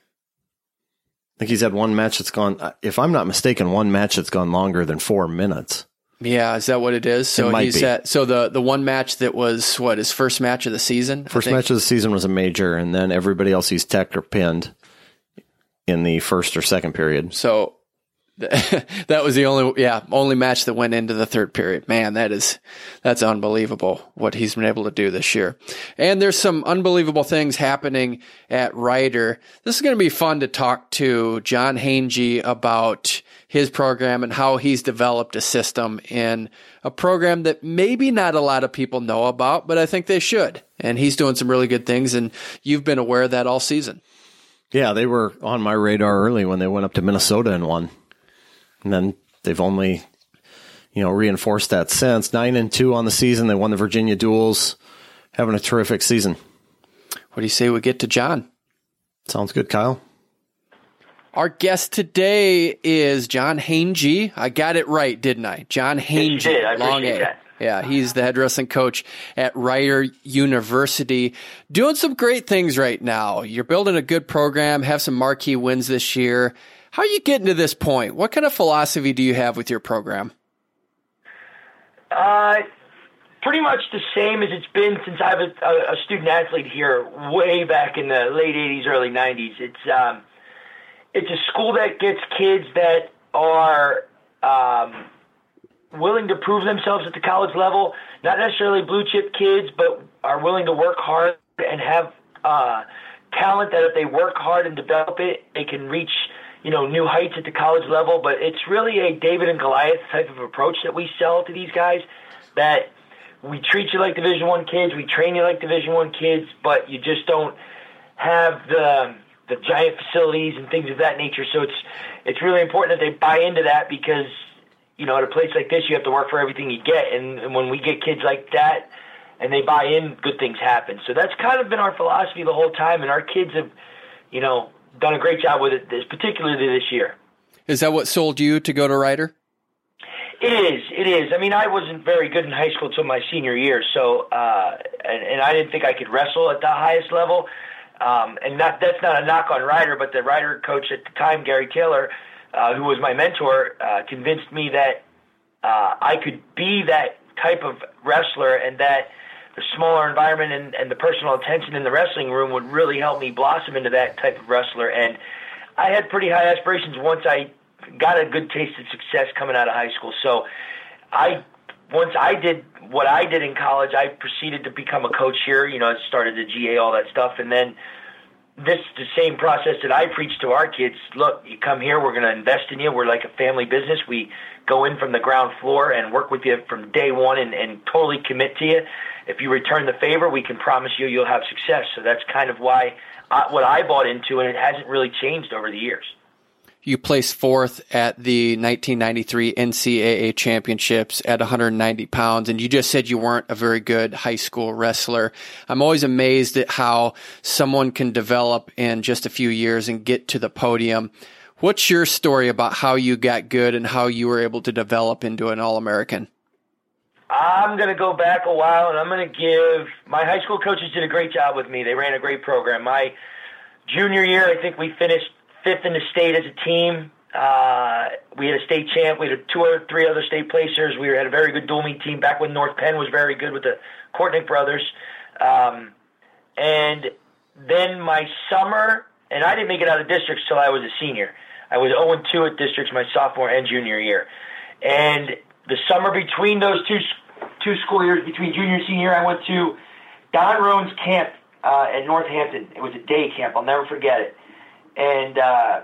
I think he's had one match that's gone, if I'm not mistaken, one match that's gone longer than four minutes. Yeah, is that what it is? So it might he's be. at, so the the one match that was what his first match of the season. First match of the season was a major, and then everybody else he's teched or pinned in the first or second period. So that was the only yeah only match that went into the third period. Man, that is that's unbelievable what he's been able to do this year. And there's some unbelievable things happening at Rider. This is going to be fun to talk to John Hange about his program and how he's developed a system in a program that maybe not a lot of people know about, but I think they should. And he's doing some really good things, and you've been aware of that all season. Yeah, they were on my radar early when they went up to Minnesota and won. And then they've only, you know, reinforced that since. Nine and two on the season. They won the Virginia Duels. Having a terrific season. What do you say we get to John? Sounds good, Kyle. Our guest today is John Hange. I got it right, didn't I? John Hange. Yes, you did. I Long appreciate A. that. Yeah, he's the head wrestling coach at Rider University. Doing some great things right now. You're building a good program, have some marquee wins this year. How are you getting to this point? What kind of philosophy do you have with your program? Uh, pretty much the same as it's been since I was a, a student athlete here way back in the late eighties, early nineties. It's um, it's a school that gets kids that are um, willing to prove themselves at the college level, not necessarily blue chip kids, but are willing to work hard and have uh, talent that if they work hard and develop it, they can reach you know, new heights at the college level. But it's really a David and Goliath type of approach that we sell to these guys, that we treat you like Division One kids, we train you like Division One kids, but you just don't have the the giant facilities and things of that nature. So it's it's really important that they buy into that, because, you know, at a place like this, you have to work for everything you get. And, and when we get kids like that and they buy in, good things happen. So that's kind of been our philosophy the whole time, and our kids have, you know, done a great job with it, this, particularly this year. Is that what sold you to go to Rider? It is. It is. I mean, I wasn't very good in high school until my senior year, so uh, and, and I didn't think I could wrestle at the highest level. Um, and not, that's not a knock on Rider, but the Rider coach at the time, Gary Taylor, uh, who was my mentor, uh, convinced me that uh, I could be that type of wrestler, and that the smaller environment and, and the personal attention in the wrestling room would really help me blossom into that type of wrestler. And I had pretty high aspirations once I got a good taste of success coming out of high school. So I, once I did what I did in college, I proceeded to become a coach here. You know, I started the G A, all that stuff. And then this the same process that I preach to our kids. Look, you come here, we're going to invest in you. We're like a family business. We go in from the ground floor and work with you from day one, and, and totally commit to you. If you return the favor, we can promise you you'll have success. So that's kind of why I, what I bought into, and it hasn't really changed over the years. You placed fourth at the nineteen ninety-three N C A A championships at one hundred ninety pounds, and you just said you weren't a very good high school wrestler. I'm always amazed at how someone can develop in just a few years and get to the podium. What's your story about how you got good and how you were able to develop into an All-American? I'm going to go back a while, and I'm going to give – my high school coaches did a great job with me. They ran a great program. My junior year, I think we finished fifth in the state as a team. Uh, uh, we had a state champ. We had two or three other state placers. We had a very good dual meet team back when North Penn was very good with the Kortnick brothers. Um, and then my summer, and I didn't make it out of districts till I was a senior. I was oh and two at districts my sophomore and junior year. And the summer between those two two school years, between junior and senior, I went to Don Roan's camp uh, at Northampton. It was a day camp. I'll never forget it. And uh,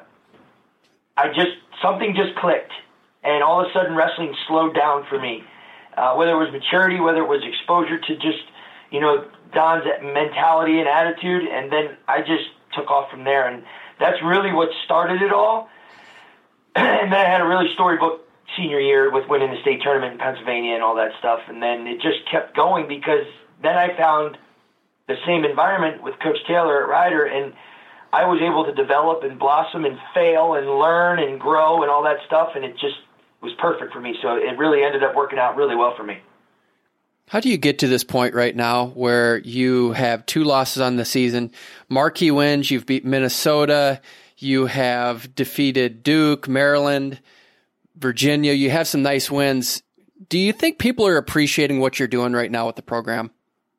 I just, something just clicked. And all of a sudden, wrestling slowed down for me. Uh, whether it was maturity, whether it was exposure to just, you know, Don's mentality and attitude. And then I just took off from there. And that's really what started it all. And then I had a really storybook senior year with winning the state tournament in Pennsylvania and all that stuff. And then it just kept going because then I found the same environment with Coach Taylor at Rider, and I was able to develop and blossom and fail and learn and grow and all that stuff, and it just was perfect for me. So it really ended up working out really well for me. How do you get to this point right now where you have two losses on the season, marquee wins, you've beat Minnesota, you have defeated Duke, Maryland, Virginia, you have some nice wins. Do you think people are appreciating what you're doing right now with the program?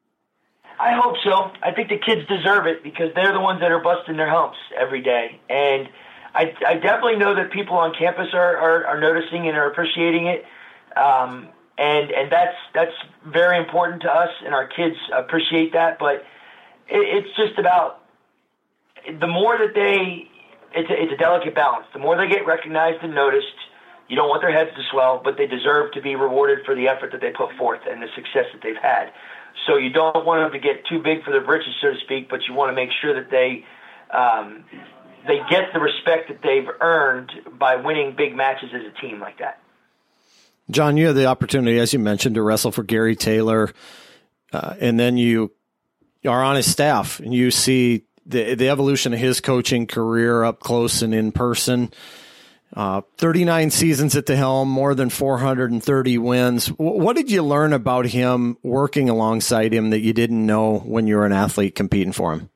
I hope so. I think the kids deserve it because they're the ones that are busting their humps every day. And I, I definitely know that people on campus are, are, are noticing and are appreciating it. Um, and and that's that's very important to us, and our kids appreciate that. But it, it's just about the more that they it's a, it's a delicate balance. The more they get recognized and noticed, you don't want their heads to swell, but they deserve to be rewarded for the effort that they put forth and the success that they've had. So you don't want them to get too big for their britches, so to speak, but you want to make sure that they um, they get the respect that they've earned by winning big matches as a team like that. John, you had the opportunity, as you mentioned, to wrestle for Gary Taylor, uh, and then you are on his staff, and you see the the evolution of his coaching career up close and in person. Uh, thirty-nine seasons at the helm, more than four hundred thirty wins. W- what did you learn about him working alongside him that you didn't know when you were an athlete competing for him?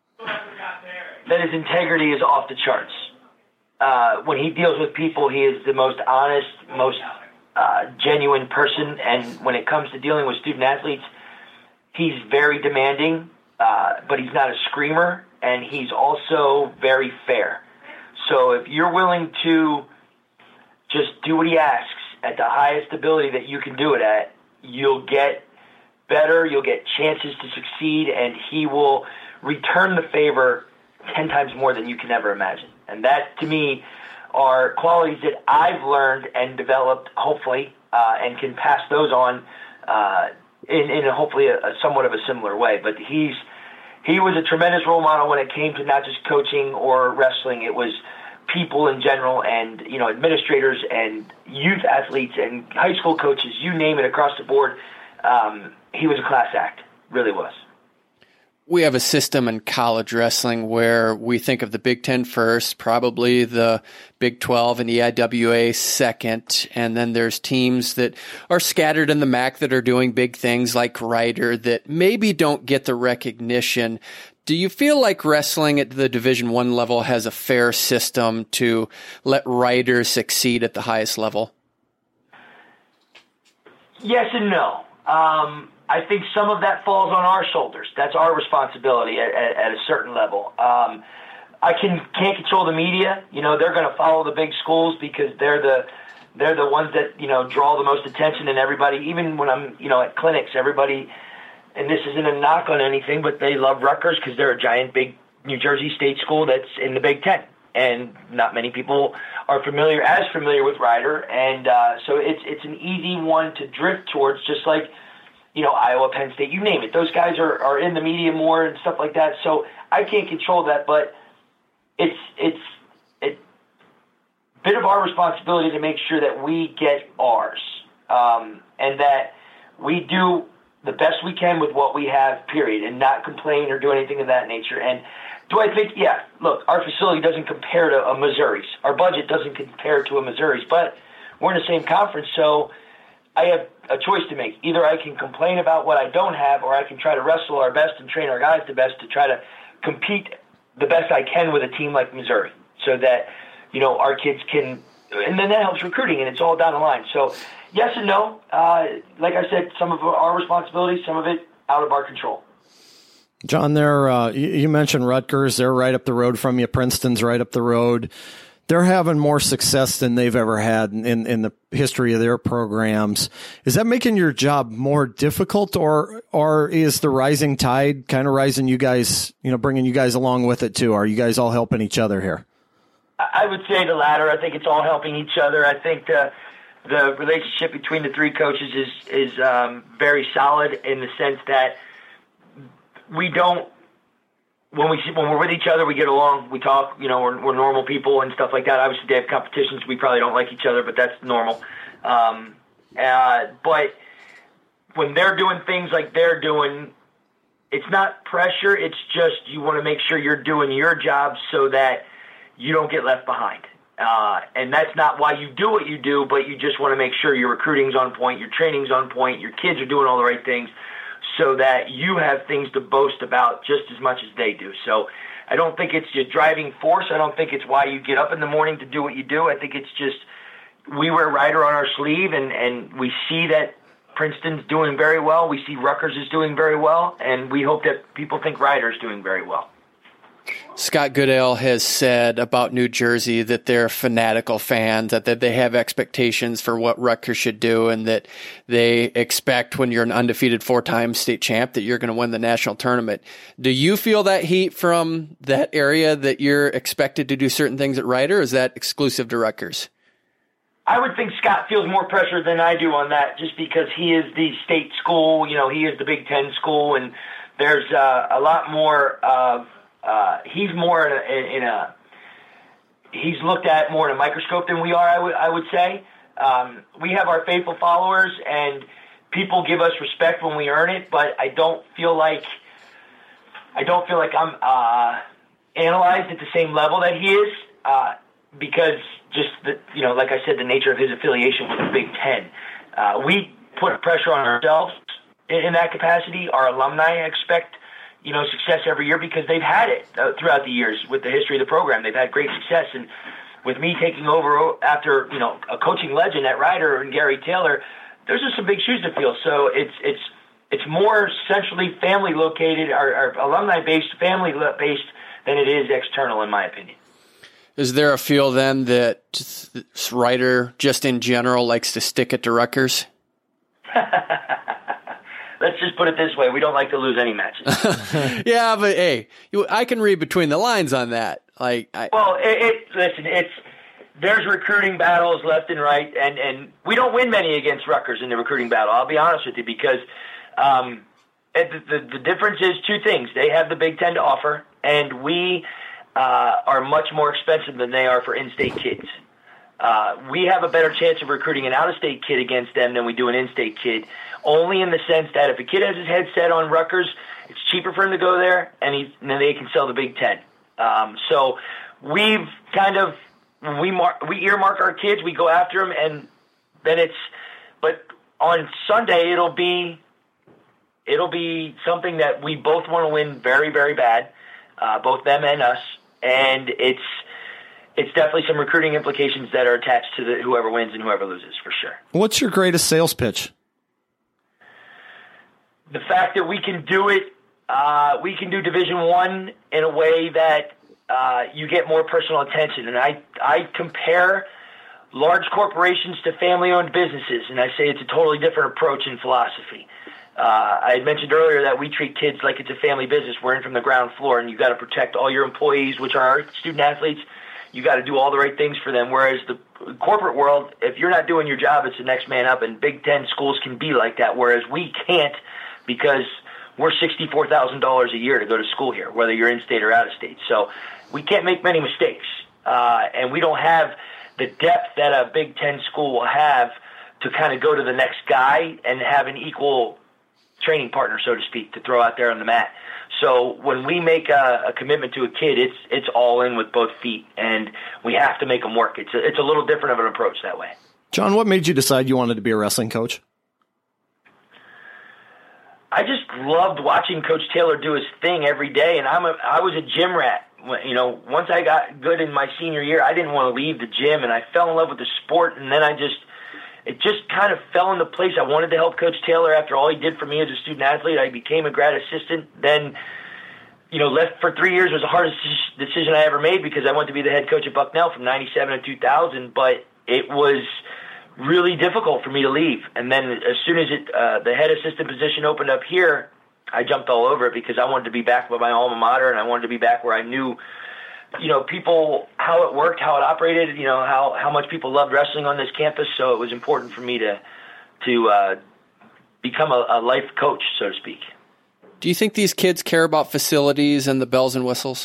That his integrity is off the charts. Uh, when he deals with people, he is the most honest, most uh, genuine person. And when it comes to dealing with student athletes, he's very demanding, uh, but he's not a screamer, and he's also very fair. So if you're willing to just do what he asks at the highest ability that you can do it at, you'll get better, you'll get chances to succeed, and he will return the favor ten times more than you can ever imagine. And that, to me, are qualities that I've learned and developed, hopefully, uh, and can pass those on uh, in, in a, hopefully a, a somewhat of a similar way. But he's he was a tremendous role model when it came to not just coaching or wrestling. It was people in general, and you know, administrators and youth athletes and high school coaches, you name it, across the board. Um, he was a class act, really was. We have a system in college wrestling where we think of the Big Ten first, probably the Big twelve and the I W A second, and then there's teams that are scattered in the M A C that are doing big things like Rider that maybe don't get the recognition. Do you feel like wrestling at the Division One level has a fair system to let riders succeed at the highest level? Yes and no. Um, I think some of that falls on our shoulders. That's our responsibility at, at, at a certain level. Um, I can can't control the media. You know, they're going to follow the big schools because they're the they're the ones that, you know, draw the most attention, and everybody. Even when I'm, you know, at clinics, everybody. And this isn't a knock on anything, but they love Rutgers because they're a giant, big New Jersey State school that's in the Big Ten, and not many people are familiar, as familiar with Rider, and uh, so it's it's an easy one to drift towards, just like, you know, Iowa, Penn State, you name it. Those guys are, are in the media more and stuff like that. So I can't control that, but it's it's a bit of our responsibility to make sure that we get ours, um, and that we do the best we can with what we have, period, and not complain or do anything of that nature. And do I think, yeah, look, our facility doesn't compare to a Missouri's. Our budget doesn't compare to a Missouri's, but we're in the same conference, so I have a choice to make. Either I can complain about what I don't have, or I can try to wrestle our best and train our guys the best to try to compete the best I can with a team like Missouri, so that, you know, our kids can and then that helps recruiting, and it's all down the line. So yes and no. Uh, like I said, some of our responsibility, some of it out of our control. John, there, uh, you, you mentioned Rutgers. They're right up the road from you. Princeton's right up the road. They're having more success than they've ever had in, in the history of their programs. Is that making your job more difficult, or or is the rising tide kind of rising you guys, you know, bringing you guys along with it too? Are you guys all helping each other here? I would say the latter. I think it's all helping each other. I think the the relationship between the three coaches is is um, very solid in the sense that we don't, when we when we're with each other, we get along, we talk, you know, we're, we're normal people and stuff like that. Obviously, they have competitions. We probably don't like each other, but that's normal. Um, uh, but when they're doing things like they're doing, it's not pressure. It's just you want to make sure you're doing your job so that you don't get left behind. Uh, and that's not why you do what you do, but you just want to make sure your recruiting's on point, your training's on point, your kids are doing all the right things, so that you have things to boast about just as much as they do. So I don't think it's your driving force. I don't think it's why you get up in the morning to do what you do. I think it's just we wear Rider on our sleeve, and, and we see that Princeton's doing very well. We see Rutgers is doing very well, and we hope that people think Rider's doing very well. Scott Goodale has said about New Jersey that they're fanatical fans, that, that they have expectations for what Rutgers should do, and that they expect when you're an undefeated four-time state champ that you're going to win the national tournament. Do you feel that heat from that area, that you're expected to do certain things at Rider, or is that exclusive to Rutgers? I would think Scott feels more pressure than I do on that, just because he is the state school, you know, he is the Big Ten school, and there's uh, a lot more of Uh, he's more in a, in a, he's looked at more in a microscope than we are, I would, I would say. Um, we have our faithful followers, and people give us respect when we earn it, but I don't feel like, I don't feel like I'm, uh, analyzed at the same level that he is, uh, because just the, you know, like I said, the nature of his affiliation with the Big Ten. Uh, we put pressure on ourselves in, in that capacity. Our alumni expect, you know, success every year because they've had it uh, throughout the years with the history of the program. They've had great success. And with me taking over after, you know, a coaching legend at Rider and Gary Taylor, there's just some big shoes to fill. So it's, it's, it's more centrally family located, our, our alumni based, family based than it is external, in my opinion. Is there a feel then that Rider just in general likes to stick it to Rutgers? Let's just put it this way. We don't like to lose any matches. Yeah, but hey, you, I can read between the lines on that. Like, I, Well, it, it, listen, it's there's recruiting battles left and right, and, and we don't win many against Rutgers in the recruiting battle. I'll be honest with you, because um, it, the, the difference is two things. They have the Big Ten to offer, and we uh, are much more expensive than they are for in-state kids. Uh, we have a better chance of recruiting an out-of-state kid against them than we do an in-state kid, only in the sense that if a kid has his head set on Rutgers, it's cheaper for him to go there, and, he, and then they can sell the Big Ten. Um, so we've kind of we mark, we earmark our kids, we go after them, and then it's. But on Sunday, it'll be it'll be something that we both want to win very, very bad, uh, both them and us, and it's. It's definitely some recruiting implications that are attached to the, whoever wins and whoever loses, for sure. What's your greatest sales pitch? The fact that we can do it, uh, we can do Division One in a way that uh, you get more personal attention. And I, I compare large corporations to family-owned businesses, and I say it's a totally different approach in philosophy. Uh, I had mentioned earlier that we treat kids like it's a family business. We're in from the ground floor, and you've got to protect all your employees, which are our student-athletes. You got to do all the right things for them. Whereas the corporate world, if you're not doing your job, it's the next man up. And Big Ten schools can be like that, whereas we can't, because we're sixty-four thousand dollars a year to go to school here, whether you're in state or out of state. So we can't make many mistakes, uh, and we don't have the depth that a Big Ten school will have to kind of go to the next guy and have an equal training partner, so to speak, to throw out there on the mat. So when we make a, a commitment to a kid, it's it's all in with both feet, and we have to make them work. It's a, it's a little different of an approach that way. John, what made you decide you wanted to be a wrestling coach? I just loved watching Coach Taylor do his thing every day, and I'm a, I was a gym rat you know, once I got good in my senior year, I didn't want to leave the gym, and I fell in love with the sport, and then I just, it just kind of fell into place. I wanted to help Coach Taylor after all he did for me as a student athlete. I became a grad assistant. Then, you know, left for three years was the hardest decision I ever made because I went to be the head coach at Bucknell from ninety-seven to two thousand, but it was really difficult for me to leave. And then as soon as it, uh, the head assistant position opened up here, I jumped all over it because I wanted to be back with my alma mater, and I wanted to be back where I knew, you know, people, how it worked, how it operated, you know, how, how much people loved wrestling on this campus. So it was important for me to, to uh, become a, a life coach, so to speak. Do you think these kids care about facilities and the bells and whistles?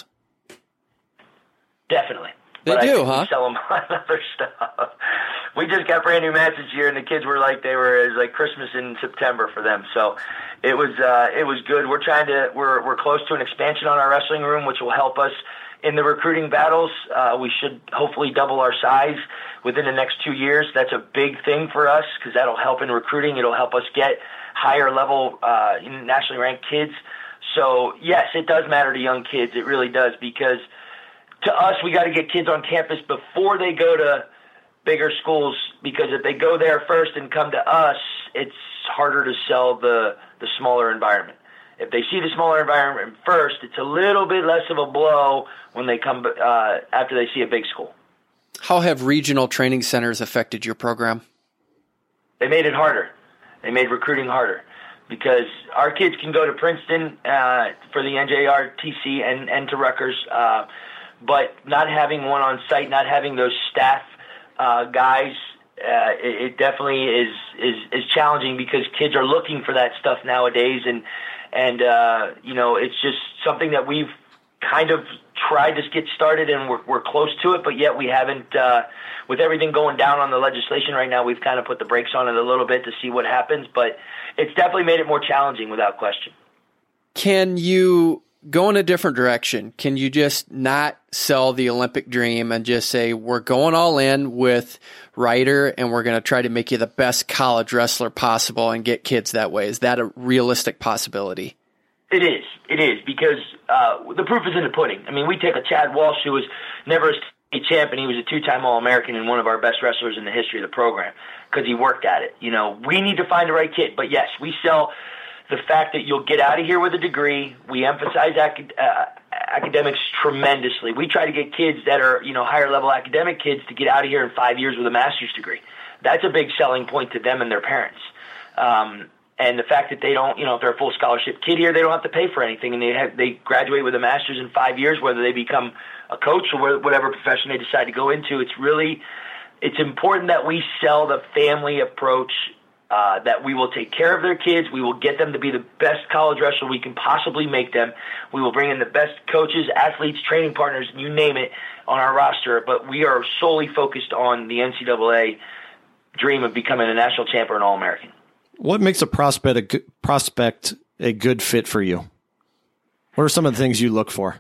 Definitely. They but do, I think huh? We sell them on other stuff. We just got brand new mats this year, and the kids were like they were it was like Christmas in September for them. So it was uh, it was good. We're trying to we're we're close to an expansion on our wrestling room, which will help us in the recruiting battles. Uh, we should hopefully double our size within the next two years. That's a big thing for us because that'll help in recruiting. It'll help us get higher level uh, nationally ranked kids. So yes, it does matter to young kids. It really does, because to us, we got to get kids on campus before they go to bigger schools, because if they go there first and come to us, it's harder to sell the, the smaller environment. If they see the smaller environment first, it's a little bit less of a blow when they come uh, after they see a big school. How have regional training centers affected your program? They made it harder. They made recruiting harder, because our kids can go to Princeton uh, for the N J R T C and, and to Rutgers, uh, but not having one on site, not having those staff uh, guys, uh, it, it definitely is, is is challenging, because kids are looking for that stuff nowadays, and and uh, you know, it's just something that we've kind of tried to get started, and we're we're close to it, but yet we haven't. Uh, with everything going down on the legislation right now, we've kind of put the brakes on it a little bit to see what happens, but it's definitely made it more challenging without question. Can you go in a different direction? Can you just not sell the Olympic dream and just say, we're going all in with Ryder, and we're going to try to make you the best college wrestler possible and get kids that way? Is that a realistic possibility? It is. It is, because uh, the proof is in the pudding. I mean, we take a Chad Walsh, who was never a state champ, and he was a two-time All-American and one of our best wrestlers in the history of the program, because he worked at it. You know, we need to find the right kid. But yes, we sell the fact that you'll get out of here with a degree. We emphasize acad- uh, academics tremendously. We try to get kids that are, you know, higher-level academic kids to get out of here in five years with a master's degree. That's a big selling point to them and their parents. Um, and the fact that they don't, you know, if they're a full scholarship kid here, they don't have to pay for anything, and they have, they graduate with a master's in five years, whether they become a coach or whatever profession they decide to go into. It's really, it's important that we sell the family approach, uh, that we will take care of their kids. We will get them to be the best college wrestler we can possibly make them. We will bring in the best coaches, athletes, training partners, you name it, on our roster. But we are solely focused on the N C double A dream of becoming a national champ or an All-American. What makes a prospect a good, prospect a good fit for you? What are some of the things you look for?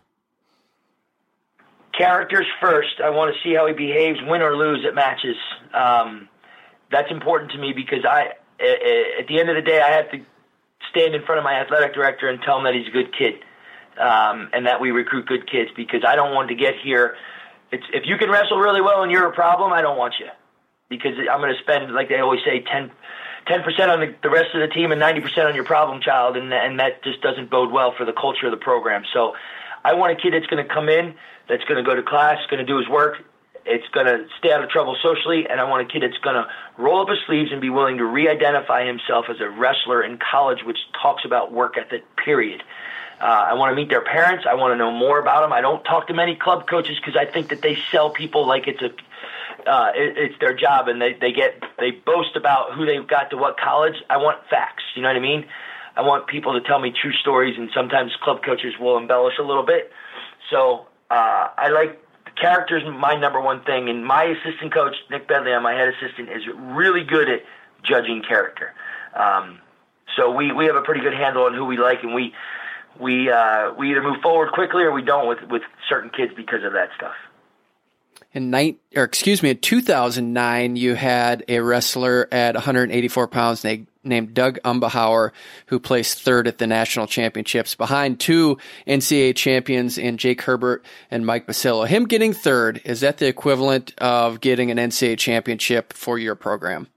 Characters first. I want to see how he behaves, win or lose at matches. Um, that's important to me, because I, at the end of the day, I have to stand in front of my athletic director and tell him that he's a good kid, um, and that we recruit good kids, because I don't want to get here. It's, if you can wrestle really well and you're a problem, I don't want you, because I'm going to spend, like they always say, ten percent on the, the rest of the team and ninety percent on your problem child, and, and that just doesn't bode well for the culture of the program. So I want a kid that's going to come in, that's going to go to class, going to do his work, it's going to stay out of trouble socially, and I want a kid that's going to roll up his sleeves and be willing to re-identify himself as a wrestler in college, which talks about work ethic, period. Uh, I want to meet their parents. I want to know more about them. I don't talk to many club coaches, because I think that they sell people like it's a uh, it, it's their job, and they, they get they boast about who they've got to what college. I want facts. You know what I mean? I want people to tell me true stories, and sometimes club coaches will embellish a little bit. So uh, I like characters, my number one thing, and my assistant coach, Nick Bedley, my head assistant, is really good at judging character. Um, so we, we have a pretty good handle on who we like, and we we uh, we either move forward quickly or we don't with, with certain kids because of that stuff. In nine, or excuse me, in two thousand nine, you had a wrestler at one hundred eighty-four pounds named Doug Umbahauer, who placed third at the national championships behind two N C double A champions in Jake Herbert and Mike Basillo. Him getting third, is that the equivalent of getting an N C double A championship for your program?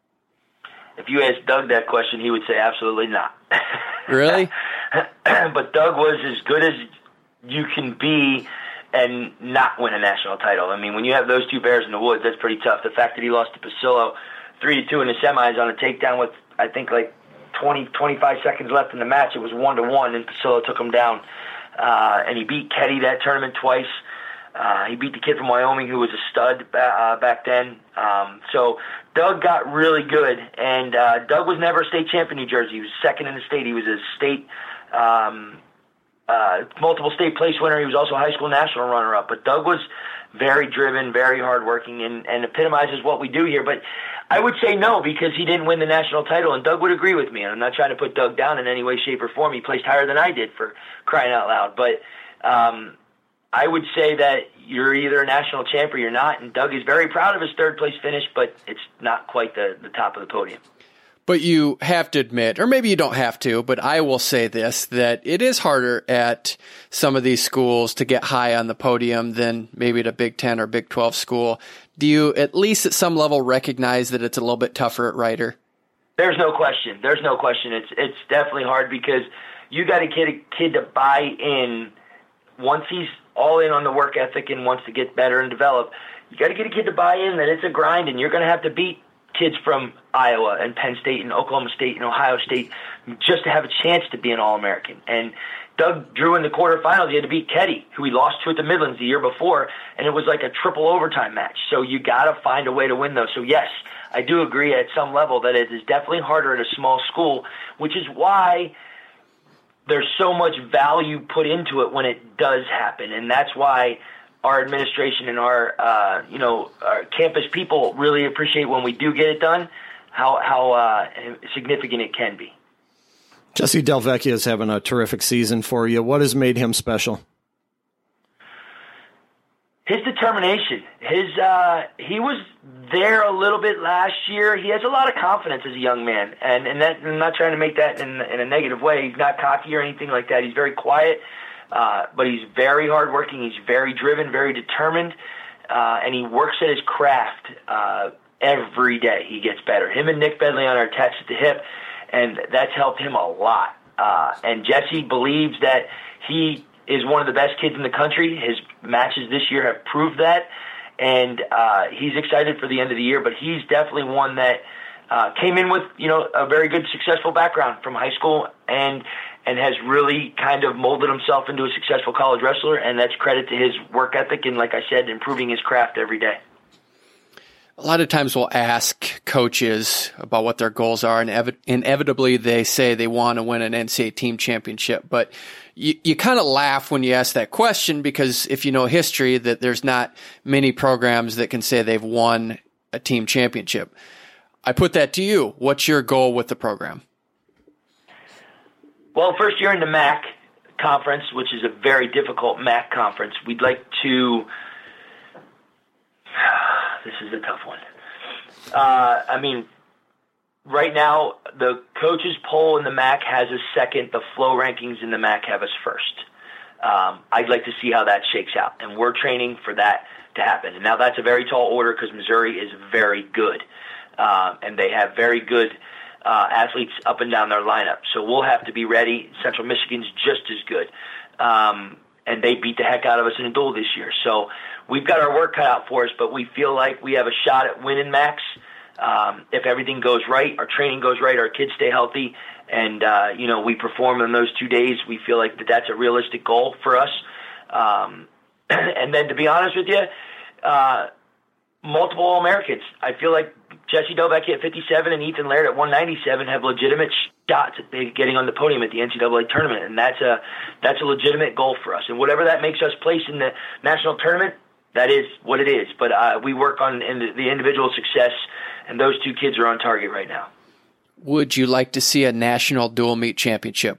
If you asked Doug that question, he would say absolutely not. Really? But Doug was as good as you can be and not win a national title. I mean, when you have those two bears in the woods, that's pretty tough. The fact that he lost to Basillo three to two in the semis on a takedown with, I think, like twenty, twenty-five seconds left in the match. It was one to one, and Basillo took him down. Uh, and he beat Ketty that tournament twice. Uh, he beat the kid from Wyoming who was a stud uh, back then. Um, so Doug got really good, and uh, Doug was never a state champ in New Jersey. He was second in the state. He was a state, um, uh, multiple state place winner. He was also a high school national runner-up. But Doug was very driven, very hardworking, and, and epitomizes what we do here. But I would say no, because he didn't win the national title, and Doug would agree with me. And I'm not trying to put Doug down in any way, shape, or form. He placed higher than I did, for crying out loud. But um, I would say that you're either a national champ or you're not, and Doug is very proud of his third-place finish, but it's not quite the, the top of the podium. But you have to admit, or maybe you don't have to, but I will say this, that it is harder at some of these schools to get high on the podium than maybe at a Big Ten or Big twelve school. Do you at least at some level recognize that it's a little bit tougher at Rider? There's no question. There's no question. It's it's definitely hard because you got to get a kid to buy in once he's all in on the work ethic and wants to get better and develop. You got to get a kid to buy in that it's a grind, and you're going to have to beat kids from Iowa and Penn State and Oklahoma State and Ohio State just to have a chance to be an All-American. And Doug Drew in the quarterfinals, he had to beat Ketty, who he lost to at the Midlands the year before, and it was like a triple overtime match. So you got to find a way to win those. So yes, I do agree at some level that it is definitely harder at a small school, which is why there's so much value put into it when it does happen. And that's why our administration and our, uh, you know, our campus people really appreciate when we do get it done, how, how uh, significant it can be. Jesse Delvecchia is having a terrific season for you. What has made him special? His determination. His uh, he was there a little bit last year. He has a lot of confidence as a young man, and and that, I'm not trying to make that in, in a negative way. He's not cocky or anything like that. He's very quiet, uh, but he's very hardworking. He's very driven, very determined, uh, and he works at his craft uh, every day. He gets better. Him and Nick Bedley are attached at the hip, and that's helped him a lot. Uh, and Jesse believes that he is one of the best kids in the country. His matches this year have proved that, and uh, he's excited for the end of the year. But he's definitely one that uh, came in with, you know, a very good, successful background from high school, and and has really kind of molded himself into a successful college wrestler. And that's credit to his work ethic and, like I said, improving his craft every day. A lot of times we'll ask coaches about what their goals are, and ev- inevitably they say they want to win an N C double A team championship. But you, you kind of laugh when you ask that question, because if you know history, that there's not many programs that can say they've won a team championship. I put that to you. What's your goal with the program? Well, first year in the M A C conference, which is a very difficult M A C conference, we'd like to... This is a tough one. Uh, I mean, right now, the coaches poll in the M A C has us second. The flow rankings in the M A C have us first. Um, I'd like to see how that shakes out, and we're training for that to happen. And now that's a very tall order because Missouri is very good, uh, and they have very good uh, athletes up and down their lineup. So we'll have to be ready. Central Michigan's just as good. Um, and they beat the heck out of us in a duel this year. So we've got our work cut out for us, but we feel like we have a shot at winning M A Cs. Um, if everything goes right, our training goes right, our kids stay healthy, and, uh, you know, we perform in those two days, we feel like that that's a realistic goal for us. Um, and then, to be honest with you, uh, multiple All-Americans. I feel like Jesse Delvecchia at fifty-seven and Ethan Laird at one ninety-seven have legitimate shots at getting on the podium at the N C double A tournament, and that's a that's a legitimate goal for us. And whatever that makes us place in the national tournament, that is what it is. But uh, we work on in the, the individual success, and those two kids are on target right now. Would you like to see a national dual meet championship?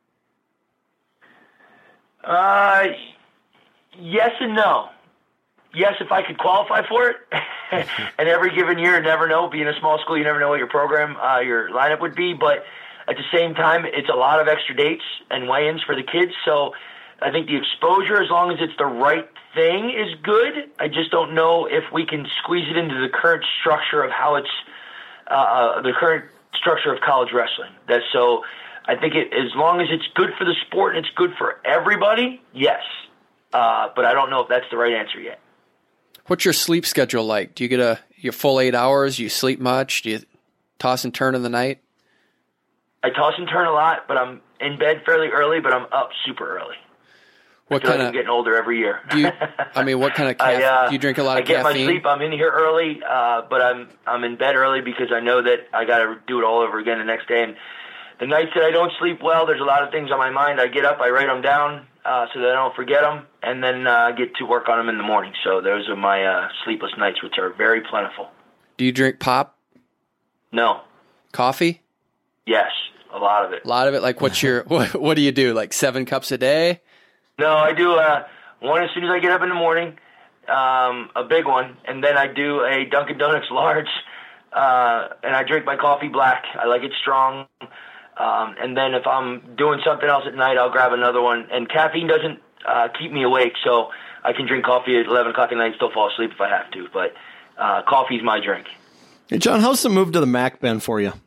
Uh, yes and no. yes, if I could qualify for it. And every given year, you never know. Being a small school, you never know what your program, uh, your lineup would be. But at the same time, it's a lot of extra dates and weigh-ins for the kids. So I think the exposure, as long as it's the right thing, is good. I just don't know if we can squeeze it into the current structure of how it's uh, the current structure of college wrestling. That's so. I think it, as long as it's good for the sport and it's good for everybody, yes. Uh, but I don't know if that's the right answer yet. What's your sleep schedule like? Do you get a your full eight hours? Do you sleep much? Do you toss and turn in the night? I toss and turn a lot, but I'm in bed fairly early, but I'm up super early. What kind of? I'm getting older every year. Do you? I mean, what kind of? Caf- I, uh, do you drink a lot of I get caffeine? my sleep. I'm in here early, uh, but I'm I'm in bed early because I know that I got to do it all over again the next day. And the nights that I don't sleep well, there's a lot of things on my mind. I get up, I write them down uh, so that I don't forget them, and then uh, get to work on them in the morning. So those are my uh, sleepless nights, which are very plentiful. Do you drink pop? No. Coffee? Yes, a lot of it. A lot of it. Like, what's your? what, what do you do? Like seven cups a day? No, I do uh, one as soon as I get up in the morning, um, a big one, and then I do a Dunkin' Donuts large, uh, and I drink my coffee black. I like it strong. Um, and then if I'm doing something else at night, I'll grab another one. And caffeine doesn't uh, keep me awake, so I can drink coffee at eleven o'clock at night and still fall asleep if I have to. But uh, coffee's my drink. Hey, John, how's the move to the M A C been for you?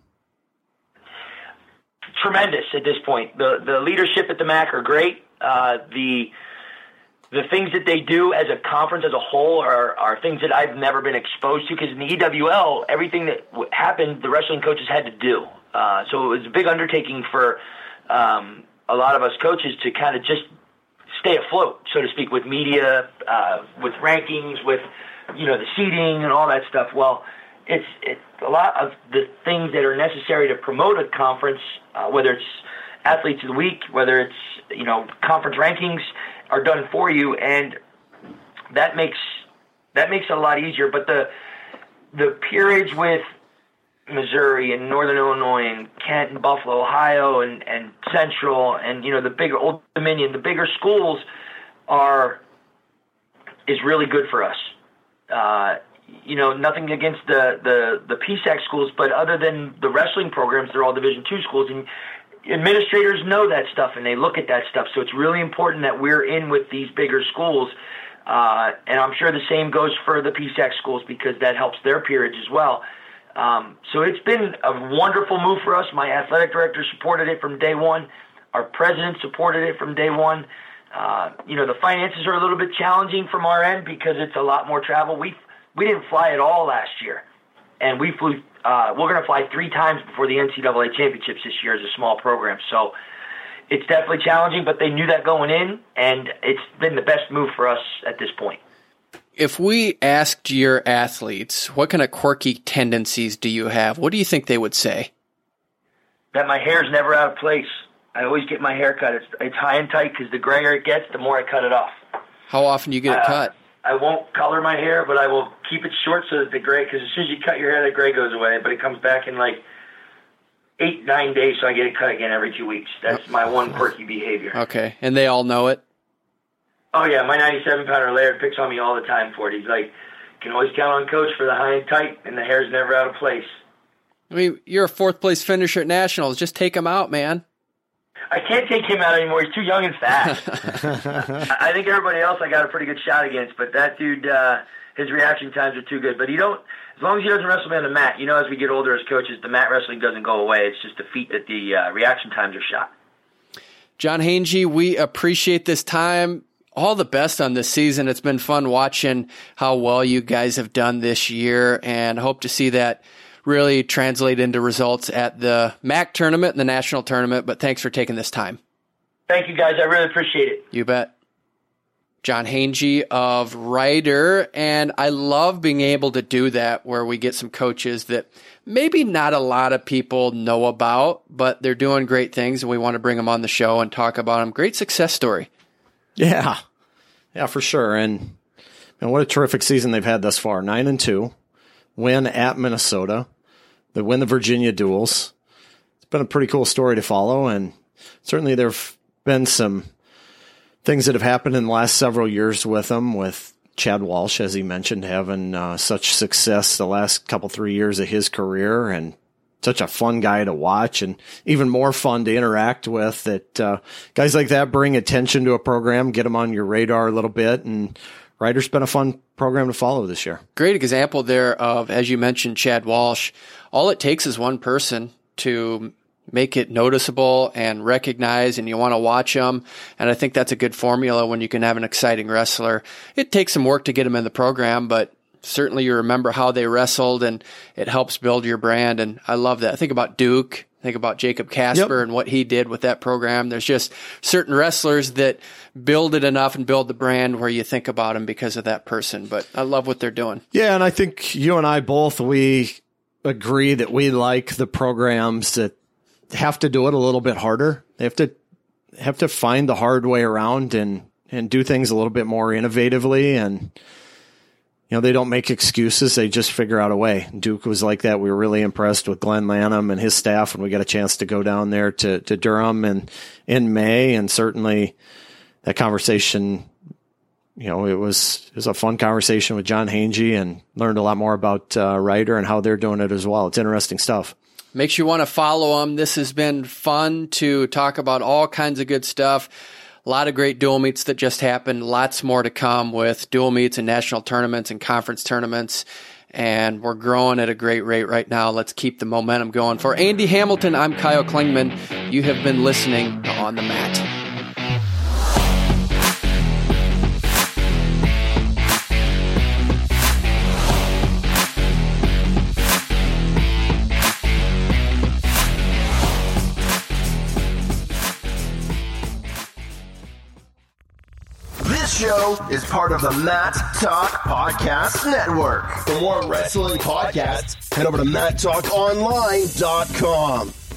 Tremendous at this point. The the leadership at the M A C are great. Uh, the the things that they do as a conference as a whole are, are things that I've never been exposed to, because in the E W L, everything that w- happened, the wrestling coaches had to do. Uh, so it was a big undertaking for um, a lot of us coaches to kind of just stay afloat, so to speak, with media, uh, with rankings, with, you know, the seating and all that stuff. Well, it's, it's a lot of the things that are necessary to promote a conference, uh, whether it's athletes of the week, whether it's, you know, conference rankings, are done for you, and that makes that makes it a lot easier. But the the peerage with Missouri and Northern Illinois and Kent and Buffalo, Ohio and, and Central and, you know, the bigger Old Dominion, the bigger schools are is really good for us. Uh, you know, nothing against the, the, the P SAC schools, but other than the wrestling programs, they're all Division two schools, and administrators know that stuff and they look at that stuff. So it's really important that we're in with these bigger schools. Uh, and I'm sure the same goes for the P SAC schools, because that helps their peerage as well. Um, so it's been a wonderful move for us. My athletic director supported it from day one. Our president supported it from day one. Uh, you know, the finances are a little bit challenging from our end because it's a lot more travel. We we didn't fly at all last year, and we flew. Uh, we're going to fly three times before the N C double A championships this year as a small program. So it's definitely challenging, but they knew that going in, and it's been the best move for us at this point. If we asked your athletes, what kind of quirky tendencies do you have, what do you think they would say? That my hair's never out of place. I always get my hair cut. It's, it's high and tight, because the grayer it gets, the more I cut it off. How often do you get it uh, cut? I won't color my hair, but I will keep it short so that the gray, because as soon as you cut your hair, the gray goes away, but it comes back in like eight, nine days, so I get it cut again every two weeks. That's my one quirky behavior. Okay, and they all know it? Oh, yeah, my ninety-seven pounder Laird picks on me all the time for it. He's like, can always count on Coach for the high and tight, and the hair's never out of place. I mean, you're a fourth-place finisher at Nationals. Just take him out, man. I can't take him out anymore. He's too young and fast. I think everybody else I got a pretty good shot against, but that dude, uh, his reaction times are too good. But he don't, as long as he doesn't wrestle me on the mat, you know, as we get older as coaches, the mat wrestling doesn't go away. It's just the feet that the uh, reaction times are shot. John Hange, we appreciate this time. All the best on this season. It's been fun watching how well you guys have done this year, and hope to see that really translate into results at the M A C tournament and the national tournament. But thanks for taking this time. Thank you, guys. I really appreciate it. You bet. John Hange of Rider, and I love being able to do that where we get some coaches that maybe not a lot of people know about, but they're doing great things, and we want to bring them on the show and talk about them. Great success story. Yeah. Yeah, for sure. And, and what a terrific season they've had thus far. Nine and two. Win at Minnesota. They win the Virginia duels. It's been a pretty cool story to follow, and certainly there have been some things that have happened in the last several years with them, with Chad Walsh, as he mentioned, having uh, such success the last couple, three years of his career, and such a fun guy to watch, and even more fun to interact with. That uh, guys like that bring attention to a program, get them on your radar a little bit, and Ryder's been a fun program to follow this year. Great example there of, as you mentioned, Chad Walsh. All it takes is one person to make it noticeable and recognize, and you want to watch them. And I think that's a good formula when you can have an exciting wrestler. It takes some work to get them in the program, but certainly you remember how they wrestled, and it helps build your brand. And I love that. Think about Duke. Think about Jacob Casper yep. and what he did with that program. There's just certain wrestlers that build it enough and build the brand where you think about them because of that person. But I love what they're doing. Yeah, and I think you and I both, we agree that we like the programs that have to do it a little bit harder. They have to have to find the hard way around and, and do things a little bit more innovatively. And, you know, they don't make excuses. They just figure out a way. Duke was like that. We were really impressed with Glenn Lanham and his staff when we got a chance to go down there to, to Durham and in May. And certainly that conversation, you know, it was, it was a fun conversation with John Hange, and learned a lot more about uh, Ryder and how they're doing it as well. It's interesting stuff. Makes you want to follow them. This has been fun to talk about all kinds of good stuff. A lot of great dual meets that just happened. Lots more to come with dual meets and national tournaments and conference tournaments. And we're growing at a great rate right now. Let's keep the momentum going. For Andy Hamilton, I'm Kyle Klingman. You have been listening to On the Mat. Show is part of the Mat Talk Podcast Network. For more wrestling podcasts, head over to mat talk online dot com.